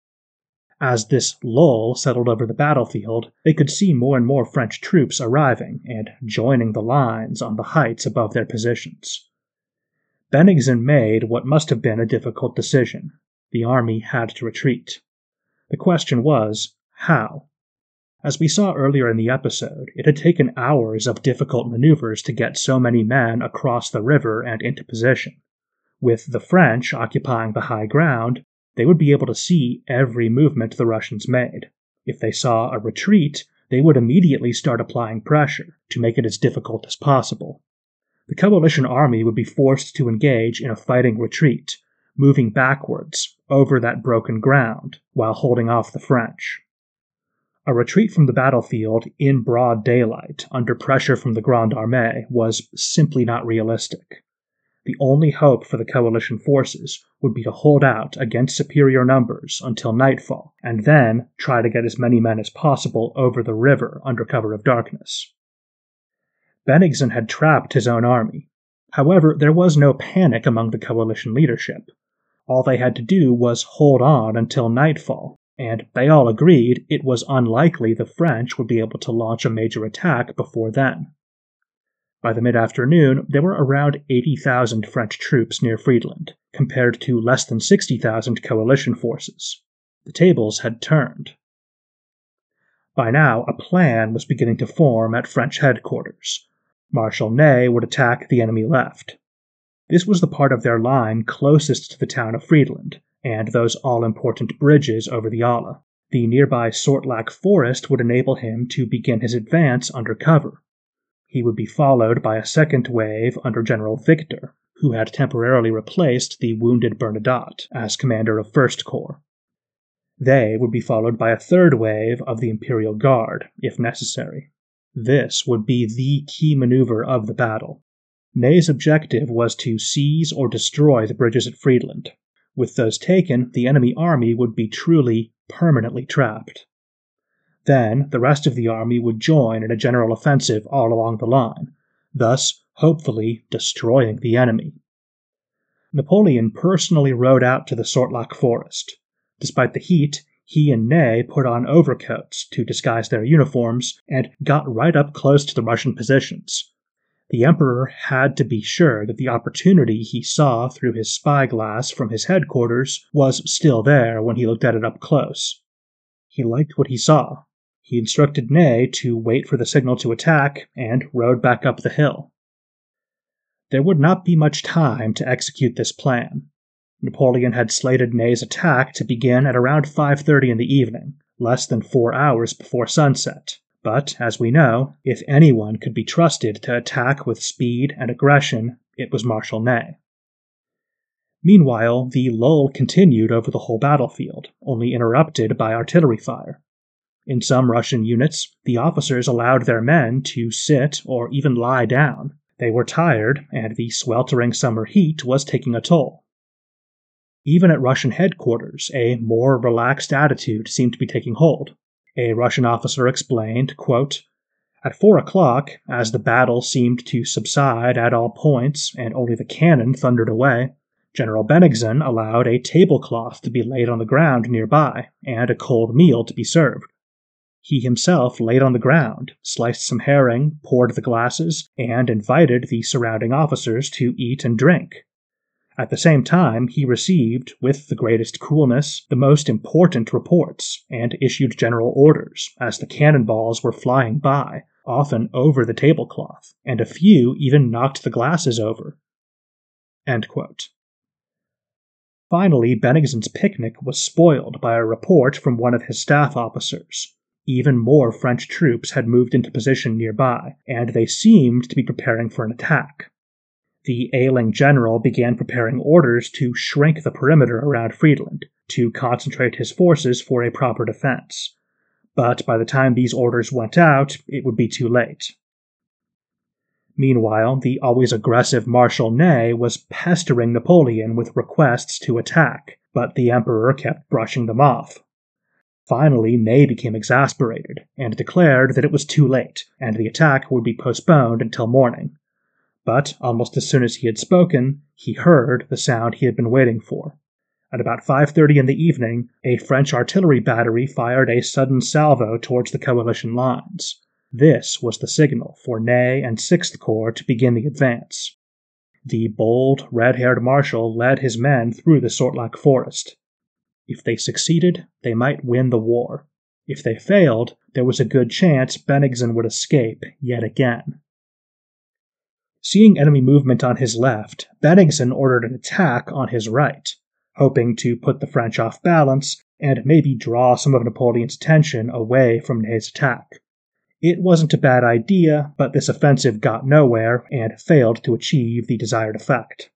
As this lull settled over the battlefield, they could see more and more French troops arriving and joining the lines on the heights above their positions. Bennigsen made what must have been a difficult decision. The army had to retreat. The question was, how? As we saw earlier in the episode, it had taken hours of difficult maneuvers to get so many men across the river and into position. With the French occupying the high ground, they would be able to see every movement the Russians made. If they saw a retreat, they would immediately start applying pressure to make it as difficult as possible. The coalition army would be forced to engage in a fighting retreat, moving backwards over that broken ground while holding off the French. A retreat from the battlefield in broad daylight under pressure from the Grande Armée was simply not realistic. The only hope for the coalition forces would be to hold out against superior numbers until nightfall, and then try to get as many men as possible over the river under cover of darkness. Bennigsen had trapped his own army. However, there was no panic among the coalition leadership. All they had to do was hold on until nightfall, and they all agreed it was unlikely the French would be able to launch a major attack before then. By the mid-afternoon, there were around eighty thousand French troops near Friedland, compared to less than sixty thousand coalition forces. The tables had turned. By now, a plan was beginning to form at French headquarters. Marshal Ney would attack the enemy left. This was the part of their line closest to the town of Friedland, and those all-important bridges over the Aula. The nearby Sortlack forest would enable him to begin his advance under cover. He would be followed by a second wave under General Victor, who had temporarily replaced the wounded Bernadotte as commander of First Corps. They would be followed by a third wave of the Imperial Guard, if necessary. This would be the key maneuver of the battle. Ney's objective was to seize or destroy the bridges at Friedland. With those taken, the enemy army would be truly, permanently trapped. Then the rest of the army would join in a general offensive all along the line, thus hopefully destroying the enemy. Napoleon personally rode out to the Sortlac Forest. Despite the heat, he and Ney put on overcoats to disguise their uniforms and got right up close to the Russian positions. The Emperor had to be sure that the opportunity he saw through his spyglass from his headquarters was still there when he looked at it up close. He liked what he saw. He instructed Ney to wait for the signal to attack and rode back up the hill. There would not be much time to execute this plan. Napoleon had slated Ney's attack to begin at around five thirty in the evening, less than four hours before sunset. But, as we know, if anyone could be trusted to attack with speed and aggression, it was Marshal Ney. Meanwhile, the lull continued over the whole battlefield, only interrupted by artillery fire. In some Russian units, the officers allowed their men to sit or even lie down. They were tired, and the sweltering summer heat was taking a toll. Even at Russian headquarters, a more relaxed attitude seemed to be taking hold. A Russian officer explained, quote, "At four o'clock, as the battle seemed to subside at all points and only the cannon thundered away, General Bennigsen allowed a tablecloth to be laid on the ground nearby and a cold meal to be served. He himself laid on the ground, sliced some herring, poured the glasses, and invited the surrounding officers to eat and drink. At the same time, he received, with the greatest coolness, the most important reports, and issued general orders, as the cannonballs were flying by, often over the tablecloth, and a few even knocked the glasses over." End quote. Finally, Bennigsen's picnic was spoiled by a report from one of his staff officers. Even more French troops had moved into position nearby, and they seemed to be preparing for an attack. The ailing general began preparing orders to shrink the perimeter around Friedland, to concentrate his forces for a proper defense. But by the time these orders went out, it would be too late. Meanwhile, the always aggressive Marshal Ney was pestering Napoleon with requests to attack, but the Emperor kept brushing them off. Finally, Ney became exasperated, and declared that it was too late, and the attack would be postponed until morning. But almost as soon as he had spoken, he heard the sound he had been waiting for. At about five thirty in the evening, a French artillery battery fired a sudden salvo towards the coalition lines. This was the signal for Ney and Sixth Corps to begin the advance. The bold, red-haired marshal led his men through the Sortlac Forest. If they succeeded, they might win the war. If they failed, there was a good chance Bennigsen would escape yet again. Seeing enemy movement on his left, Bennigsen ordered an attack on his right, hoping to put the French off balance and maybe draw some of Napoleon's attention away from Ney's attack. It wasn't a bad idea, but this offensive got nowhere and failed to achieve the desired effect.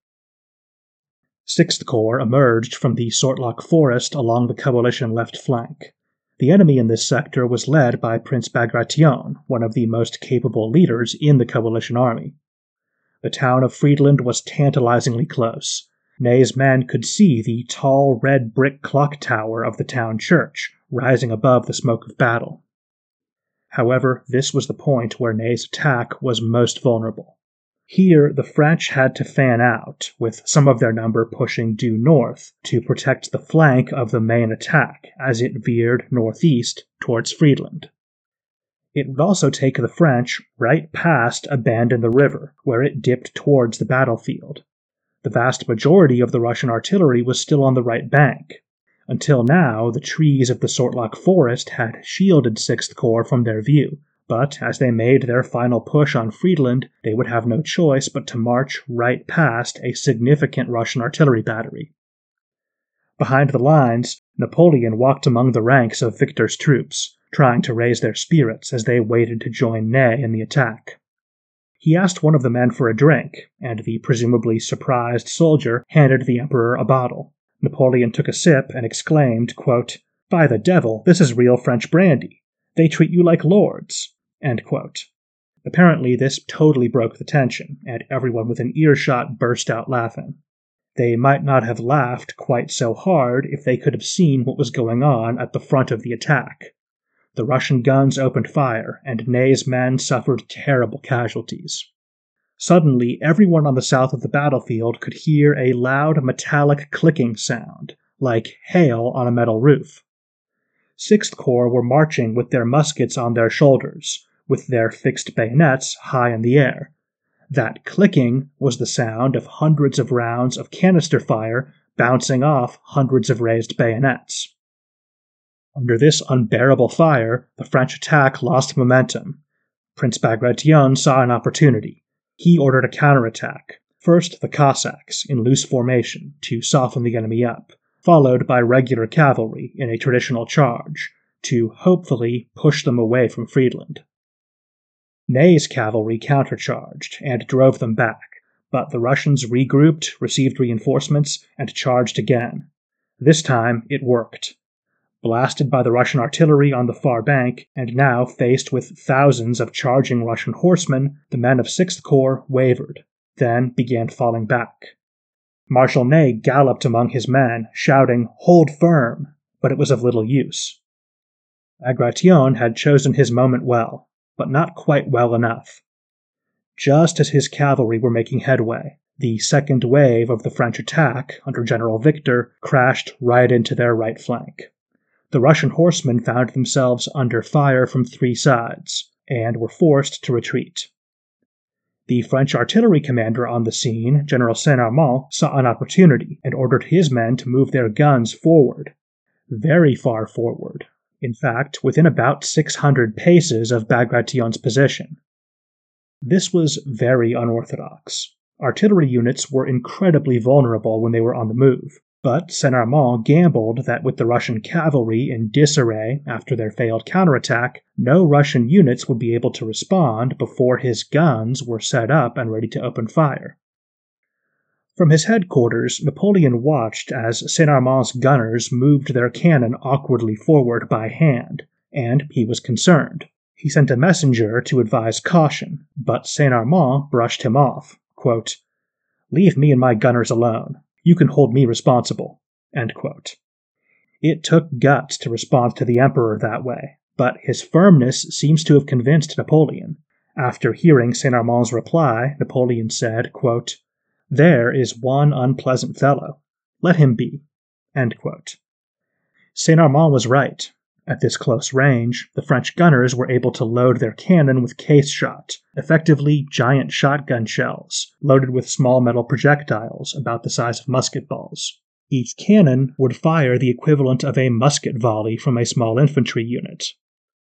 Sixth Corps emerged from the Sortlac Forest along the coalition left flank. The enemy in this sector was led by Prince Bagration, one of the most capable leaders in the coalition army. The town of Friedland was tantalizingly close. Ney's men could see the tall red brick clock tower of the town church rising above the smoke of battle. However, this was the point where Ney's attack was most vulnerable. Here, the French had to fan out, with some of their number pushing due north to protect the flank of the main attack as it veered northeast towards Friedland. It would also take the French right past a bend in the river, where it dipped towards the battlefield. The vast majority of the Russian artillery was still on the right bank. Until now, the trees of the Sortlac Forest had shielded Sixth Corps from their view, but as they made their final push on Friedland, they would have no choice but to march right past a significant Russian artillery battery. Behind the lines, Napoleon walked among the ranks of Victor's troops, trying to raise their spirits as they waited to join Ney in the attack. He asked one of the men for a drink, and the presumably surprised soldier handed the Emperor a bottle. Napoleon took a sip and exclaimed, quote, "By the devil, this is real French brandy. They treat you like lords." End quote. Apparently, this totally broke the tension, and everyone within earshot burst out laughing. They might not have laughed quite so hard if they could have seen what was going on at the front of the attack. the Russian guns opened fire, and Ney's men suffered terrible casualties. Suddenly, everyone on the south of the battlefield could hear a loud metallic clicking sound, like hail on a metal roof. Sixth Corps were marching with their muskets on their shoulders, with their fixed bayonets high in the air. That clicking was the sound of hundreds of rounds of canister fire bouncing off hundreds of raised bayonets. Under this unbearable fire, the French attack lost momentum. Prince Bagration saw an opportunity. He ordered a counterattack, first the Cossacks in loose formation to soften the enemy up, followed by regular cavalry in a traditional charge, to hopefully push them away from Friedland. Ney's cavalry countercharged and drove them back, but the Russians regrouped, received reinforcements, and charged again. This time it worked. Blasted by the Russian artillery on the far bank, and now faced with thousands of charging Russian horsemen, the men of Sixth Corps wavered, then began falling back. Marshal Ney galloped among his men, shouting, "Hold firm!" but it was of little use. Bagration had chosen his moment well, but not quite well enough. Just as his cavalry were making headway, the second wave of the French attack, under General Victor, crashed right into their right flank. The Russian horsemen found themselves under fire from three sides, and were forced to retreat. The French artillery commander on the scene, General Saint-Armand, saw an opportunity and ordered his men to move their guns forward. Very far forward. In fact, within about six hundred paces of Bagration's position. This was very unorthodox. Artillery units were incredibly vulnerable when they were on the move. But Saint-Armand gambled that with the Russian cavalry in disarray after their failed counterattack, no Russian units would be able to respond before his guns were set up and ready to open fire. From his headquarters, Napoleon watched as Saint-Armand's gunners moved their cannon awkwardly forward by hand, and he was concerned. He sent a messenger to advise caution, but Saint-Armand brushed him off. Quote, "Leave me and my gunners alone. You can hold me responsible." End quote. It took guts to respond to the emperor that way, but his firmness seems to have convinced Napoleon. After hearing Saint-Armand's reply, Napoleon said, quote, "There is one unpleasant fellow. Let him be." End quote. Saint-Armand was right. At this close range, the French gunners were able to load their cannon with case shot, effectively giant shotgun shells, loaded with small metal projectiles about the size of musket balls. Each cannon would fire the equivalent of a musket volley from a small infantry unit.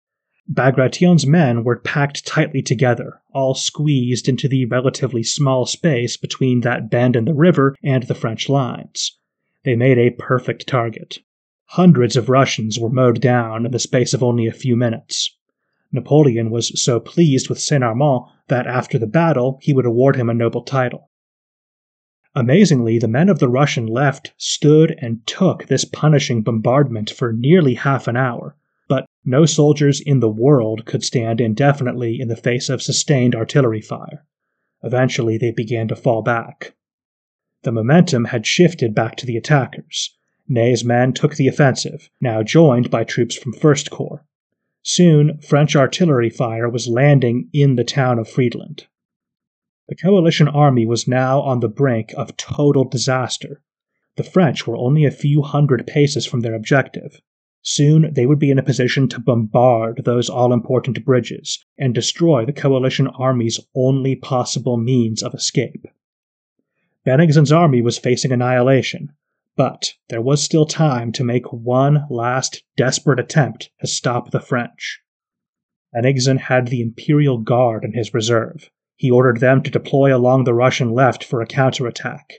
Bagration's men were packed tightly together, all squeezed into the relatively small space between that bend in the river and the French lines. They made a perfect target. Hundreds of Russians were mowed down in the space of only a few minutes. Napoleon was so pleased with Saint-Armand that after the battle he would award him a noble title. Amazingly, the men of the Russian left stood and took this punishing bombardment for nearly half an hour, but no soldiers in the world could stand indefinitely in the face of sustained artillery fire. Eventually they began to fall back. The momentum had shifted back to the attackers. Ney's men took the offensive, now joined by troops from First Corps. Soon, French artillery fire was landing in the town of Friedland. The coalition army was now on the brink of total disaster. The French were only a few hundred paces from their objective. Soon they would be in a position to bombard those all-important bridges and destroy the coalition army's only possible means of escape. Bennigsen's army was facing annihilation, but there was still time to make one last desperate attempt to stop the French. Bennigsen had the Imperial Guard in his reserve. He ordered them to deploy along the Russian left for a counterattack.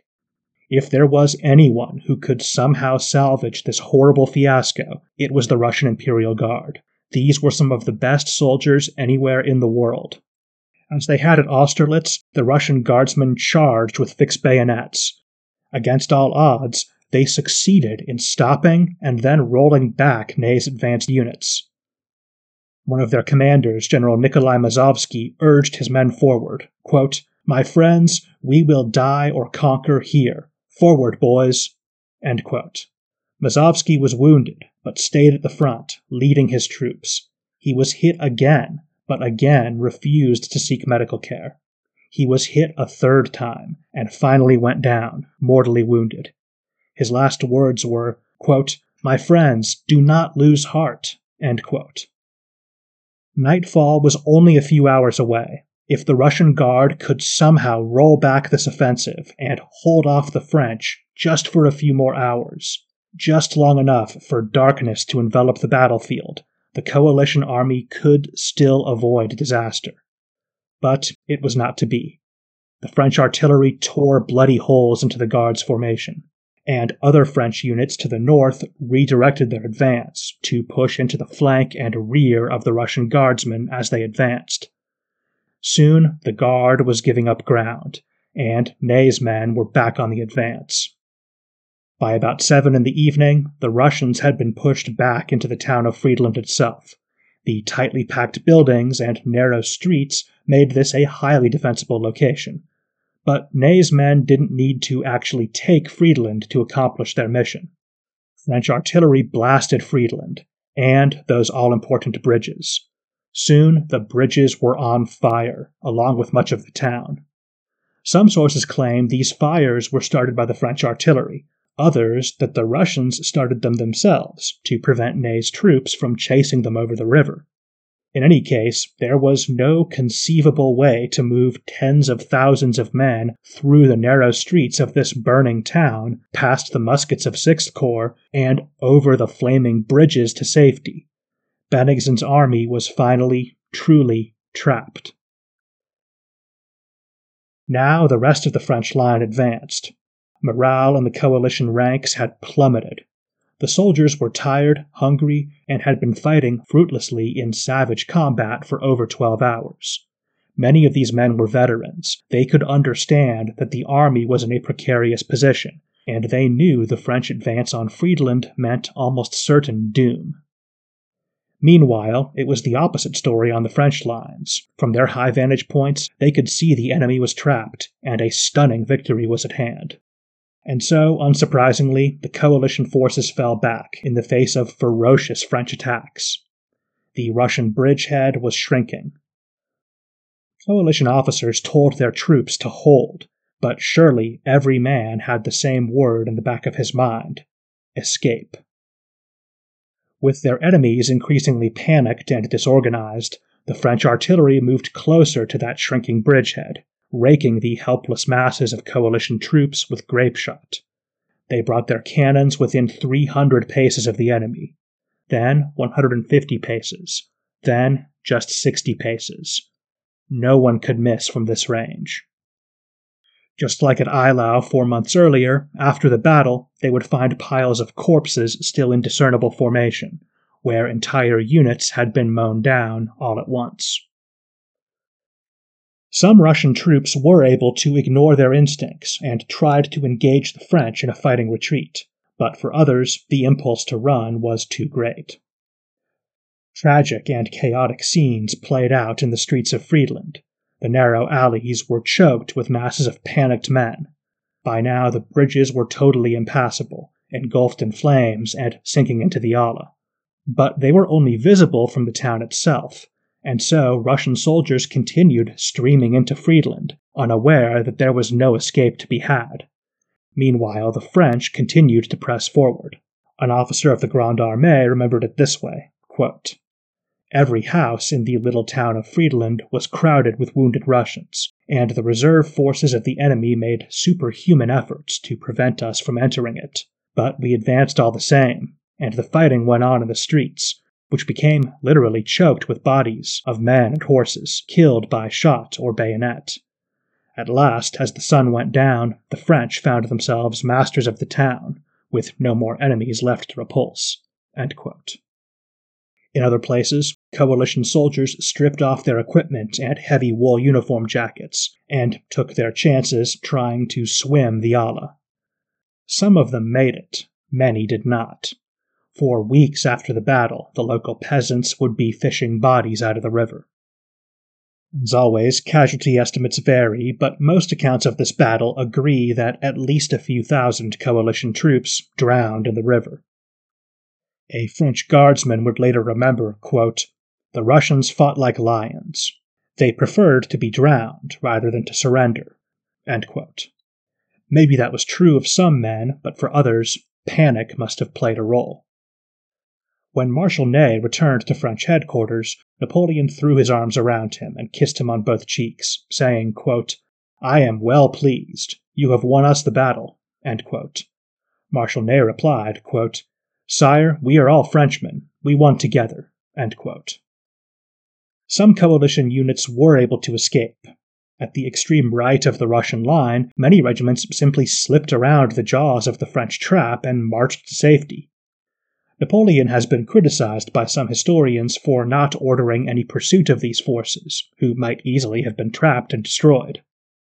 If there was anyone who could somehow salvage this horrible fiasco, it was the Russian Imperial Guard. These were some of the best soldiers anywhere in the world. As they had at Austerlitz, the Russian guardsmen charged with fixed bayonets. Against all odds, they succeeded in stopping and then rolling back Ney's advanced units. One of their commanders, General Nikolai Mazovsky, urged his men forward. Quote, "My friends, we will die or conquer here. Forward, boys!" End quote. Mazovsky was wounded, but stayed at the front, leading his troops. He was hit again, but again refused to seek medical care. He was hit a third time, and finally went down, mortally wounded. His last words were, quote, "My friends, do not lose heart," end quote. Nightfall was only a few hours away. If the Russian Guard could somehow roll back this offensive and hold off the French just for a few more hours, just long enough for darkness to envelop the battlefield, the coalition army could still avoid disaster. But it was not to be. The French artillery tore bloody holes into the Guard's formation, and other French units to the north redirected their advance to push into the flank and rear of the Russian Guardsmen as they advanced. Soon the Guard was giving up ground, and Ney's men were back on the advance. By about seven in the evening, the Russians had been pushed back into the town of Friedland itself. The tightly packed buildings and narrow streets made this a highly defensible location. But Ney's men didn't need to actually take Friedland to accomplish their mission. French artillery blasted Friedland, and those all-important bridges. Soon the bridges were on fire, along with much of the town. Some sources claim these fires were started by the French artillery, others that the Russians started them themselves to prevent Ney's troops from chasing them over the river. In any case, there was no conceivable way to move tens of thousands of men through the narrow streets of this burning town, past the muskets of Sixth Corps, and over the flaming bridges to safety. Bennigsen's army was finally, truly trapped. Now the rest of the French line advanced. Morale in the coalition ranks had plummeted. The soldiers were tired, hungry, and had been fighting fruitlessly in savage combat for over twelve hours. Many of these men were veterans. They could understand that the army was in a precarious position, and they knew the French advance on Friedland meant almost certain doom. Meanwhile, it was the opposite story on the French lines. From their high vantage points, they could see the enemy was trapped, and a stunning victory was at hand. And so, unsurprisingly, the coalition forces fell back in the face of ferocious French attacks. The Russian bridgehead was shrinking. Coalition officers told their troops to hold, but surely every man had the same word in the back of his mind: escape. With their enemies increasingly panicked and disorganized, the French artillery moved closer to that shrinking bridgehead, raking the helpless masses of coalition troops with grapeshot. They brought their cannons within three hundred paces of the enemy, then one hundred fifty paces, then just sixty paces. No one could miss from this range. Just like at Eylau four months earlier, after the battle, they would find piles of corpses still in discernible formation, where entire units had been mown down all at once. Some Russian troops were able to ignore their instincts and tried to engage the French in a fighting retreat, but for others, the impulse to run was too great. Tragic and chaotic scenes played out in the streets of Friedland. The narrow alleys were choked with masses of panicked men. By now the bridges were totally impassable, engulfed in flames and sinking into the Ala. But they were only visible from the town itself, and so Russian soldiers continued streaming into Friedland, unaware that there was no escape to be had. Meanwhile, the French continued to press forward. An officer of the Grande Armée remembered it this way, quote, "Every house in the little town of Friedland was crowded with wounded Russians, and the reserve forces of the enemy made superhuman efforts to prevent us from entering it. But we advanced all the same, and the fighting went on in the streets, which became literally choked with bodies of men and horses killed by shot or bayonet. At last, as the sun went down, the French found themselves masters of the town, with no more enemies left to repulse." End quote. In other places, coalition soldiers stripped off their equipment and heavy wool uniform jackets and took their chances trying to swim the Ala. Some of them made it, many did not. For weeks after the battle, the local peasants would be fishing bodies out of the river. As always, casualty estimates vary, but most accounts of this battle agree that at least a few thousand coalition troops drowned in the river. A French guardsman would later remember, quote, The Russians fought like lions. They preferred to be drowned rather than to surrender." End quote. Maybe that was true of some men, but for others, panic must have played a role. When Marshal Ney returned to French headquarters, Napoleon threw his arms around him and kissed him on both cheeks, saying, quote, "I am well pleased. You have won us the battle." End quote. Marshal Ney replied, quote, "Sire, we are all Frenchmen. We won together." End quote. Some coalition units were able to escape. At the extreme right of the Russian line, many regiments simply slipped around the jaws of the French trap and marched to safety. Napoleon has been criticized by some historians for not ordering any pursuit of these forces, who might easily have been trapped and destroyed.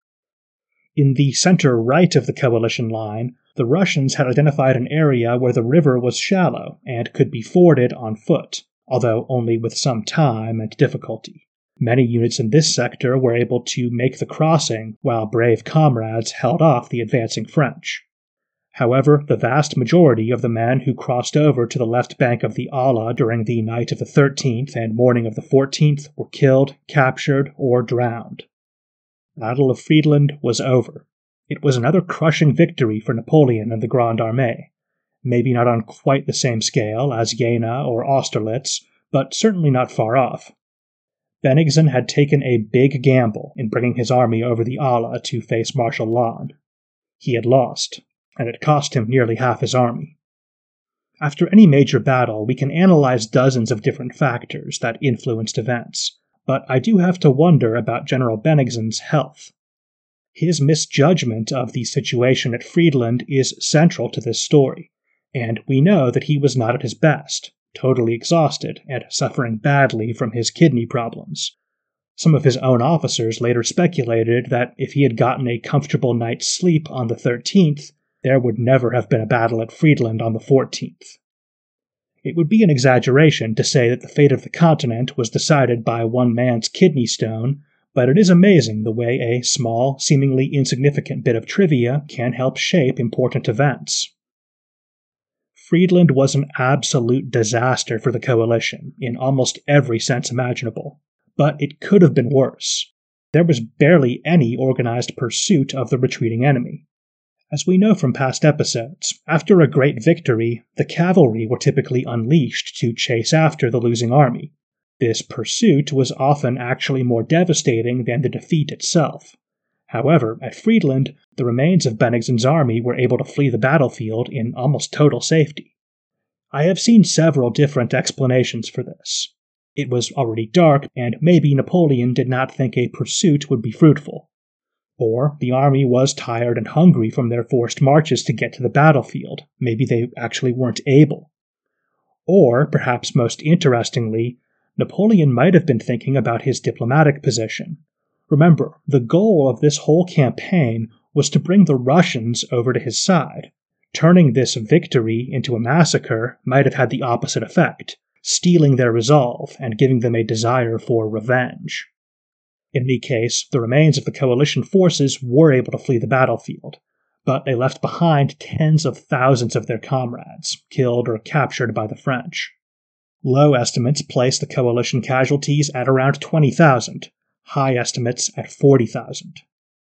In the center-right of the coalition line, the Russians had identified an area where the river was shallow and could be forded on foot, although only with some time and difficulty. Many units in this sector were able to make the crossing, while brave comrades held off the advancing French. However, the vast majority of the men who crossed over to the left bank of the Ala during the night of the thirteenth and morning of the fourteenth were killed, captured, or drowned. The Battle of Friedland was over. It was another crushing victory for Napoleon and the Grande Armée. Maybe not on quite the same scale as Jena or Austerlitz, but certainly not far off. Bennigsen had taken a big gamble in bringing his army over the Ala to face Marshal Lannes. He had lost, and it cost him nearly half his army. After any major battle, we can analyze dozens of different factors that influenced events, but I do have to wonder about General Bennigsen's health. His misjudgment of the situation at Friedland is central to this story, and we know that he was not at his best, totally exhausted and suffering badly from his kidney problems. Some of his own officers later speculated that if he had gotten a comfortable night's sleep on the thirteenth, there would never have been a battle at Friedland on the fourteenth. It would be an exaggeration to say that the fate of the continent was decided by one man's kidney stone, but it is amazing the way a small, seemingly insignificant bit of trivia can help shape important events. Friedland was an absolute disaster for the coalition, in almost every sense imaginable. But it could have been worse. There was barely any organized pursuit of the retreating enemy. As we know from past episodes, after a great victory, the cavalry were typically unleashed to chase after the losing army. This pursuit was often actually more devastating than the defeat itself. However, at Friedland, the remains of Bennigsen's army were able to flee the battlefield in almost total safety. I have seen several different explanations for this. It was already dark, and maybe Napoleon did not think a pursuit would be fruitful. Or the army was tired and hungry from their forced marches to get to the battlefield. Maybe they actually weren't able. Or, perhaps most interestingly, Napoleon might have been thinking about his diplomatic position. Remember, the goal of this whole campaign was to bring the Russians over to his side. Turning this victory into a massacre might have had the opposite effect, stealing their resolve and giving them a desire for revenge. In any case, the remains of the coalition forces were able to flee the battlefield, but they left behind tens of thousands of their comrades, killed or captured by the French. Low estimates place the coalition casualties at around twenty thousand, high estimates at forty thousand.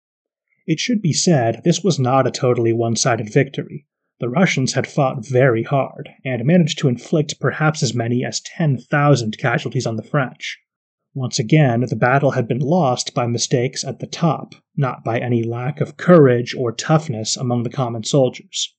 It should be said this was not a totally one-sided victory. The Russians had fought very hard, and managed to inflict perhaps as many as ten thousand casualties on the French. Once again, the battle had been lost by mistakes at the top, not by any lack of courage or toughness among the common soldiers.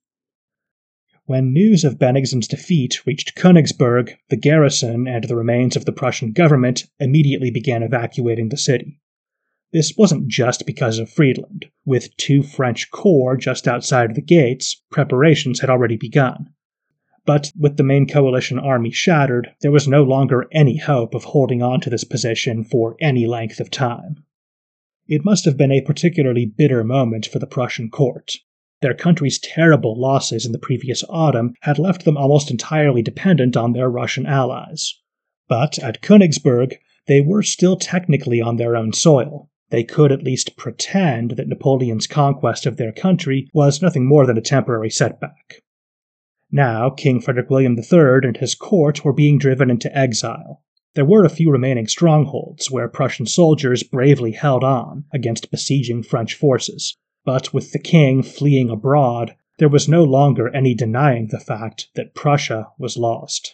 When news of Bennigsen's defeat reached Königsberg, the garrison and the remains of the Prussian government immediately began evacuating the city. This wasn't just because of Friedland. With two French corps just outside the gates, preparations had already begun. But with the main coalition army shattered, there was no longer any hope of holding on to this position for any length of time. It must have been a particularly bitter moment for the Prussian court. Their country's terrible losses in the previous autumn had left them almost entirely dependent on their Russian allies. But at Königsberg, they were still technically on their own soil. They could at least pretend that Napoleon's conquest of their country was nothing more than a temporary setback. Now, King Frederick William the Third and his court were being driven into exile. There were a few remaining strongholds where Prussian soldiers bravely held on against besieging French forces, but with the king fleeing abroad, there was no longer any denying the fact that Prussia was lost.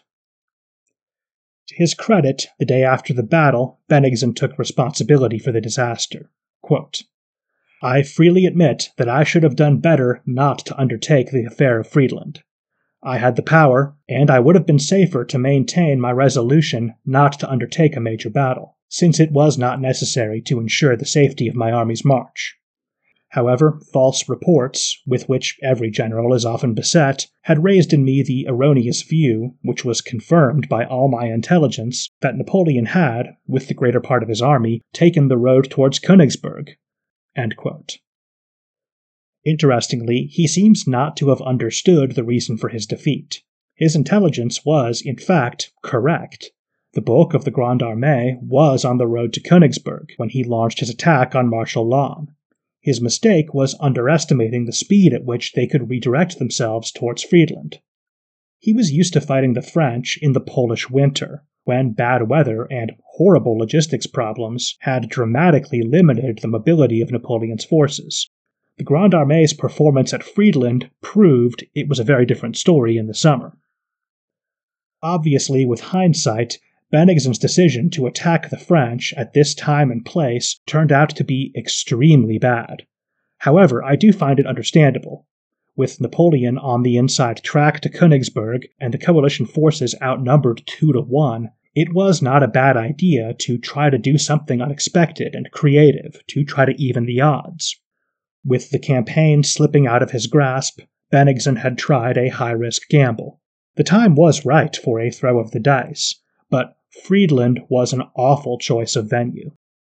To his credit, the day after the battle, Bennigsen took responsibility for the disaster. Quote, "I freely admit that I should have done better not to undertake the affair of Friedland. I had the power, and I would have been safer to maintain my resolution not to undertake a major battle, since it was not necessary to ensure the safety of my army's march. However, false reports, with which every general is often beset, had raised in me the erroneous view, which was confirmed by all my intelligence, that Napoleon had, with the greater part of his army, taken the road towards Königsberg." End quote. Interestingly, he seems not to have understood the reason for his defeat. His intelligence was, in fact, correct. The bulk of the Grande Armée was on the road to Königsberg when he launched his attack on Marshal Lannes. His mistake was underestimating the speed at which they could redirect themselves towards Friedland. He was used to fighting the French in the Polish winter, when bad weather and horrible logistics problems had dramatically limited the mobility of Napoleon's forces. The Grande Armée's performance at Friedland proved it was a very different story in the summer. Obviously, with hindsight, Bennigsen's decision to attack the French at this time and place turned out to be extremely bad. However, I do find it understandable. With Napoleon on the inside track to Königsberg and the coalition forces outnumbered two to one, it was not a bad idea to try to do something unexpected and creative to try to even the odds. With the campaign slipping out of his grasp, Bennigsen had tried a high-risk gamble. The time was right for a throw of the dice, but Friedland was an awful choice of venue.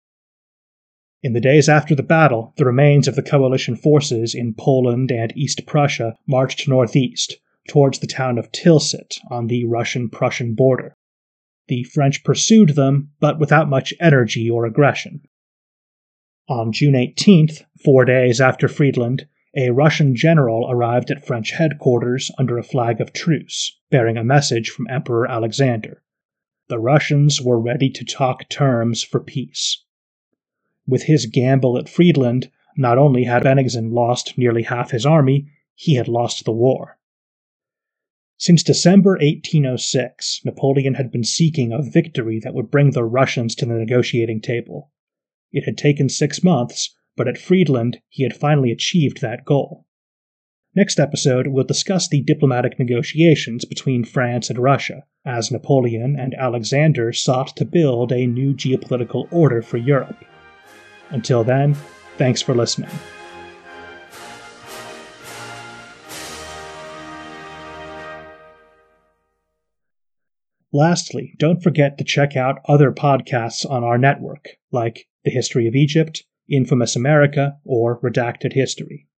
In the days after the battle, the remains of the coalition forces in Poland and East Prussia marched northeast, towards the town of Tilsit on the Russian-Prussian border. The French pursued them, but without much energy or aggression. On June eighteenth, four days after Friedland, a Russian general arrived at French headquarters under a flag of truce, bearing a message from Emperor Alexander. The Russians were ready to talk terms for peace. With his gamble at Friedland, not only had Bennigsen lost nearly half his army, he had lost the war. Since December eighteen oh six, Napoleon had been seeking a victory that would bring the Russians to the negotiating table. It had taken six months, but at Friedland he had finally achieved that goal. Next episode, we'll discuss the diplomatic negotiations between France and Russia, as Napoleon and Alexander sought to build a new geopolitical order for Europe. Until then, thanks for listening. Lastly, don't forget to check out other podcasts on our network, like The History of Egypt, Infamous America, or Redacted History.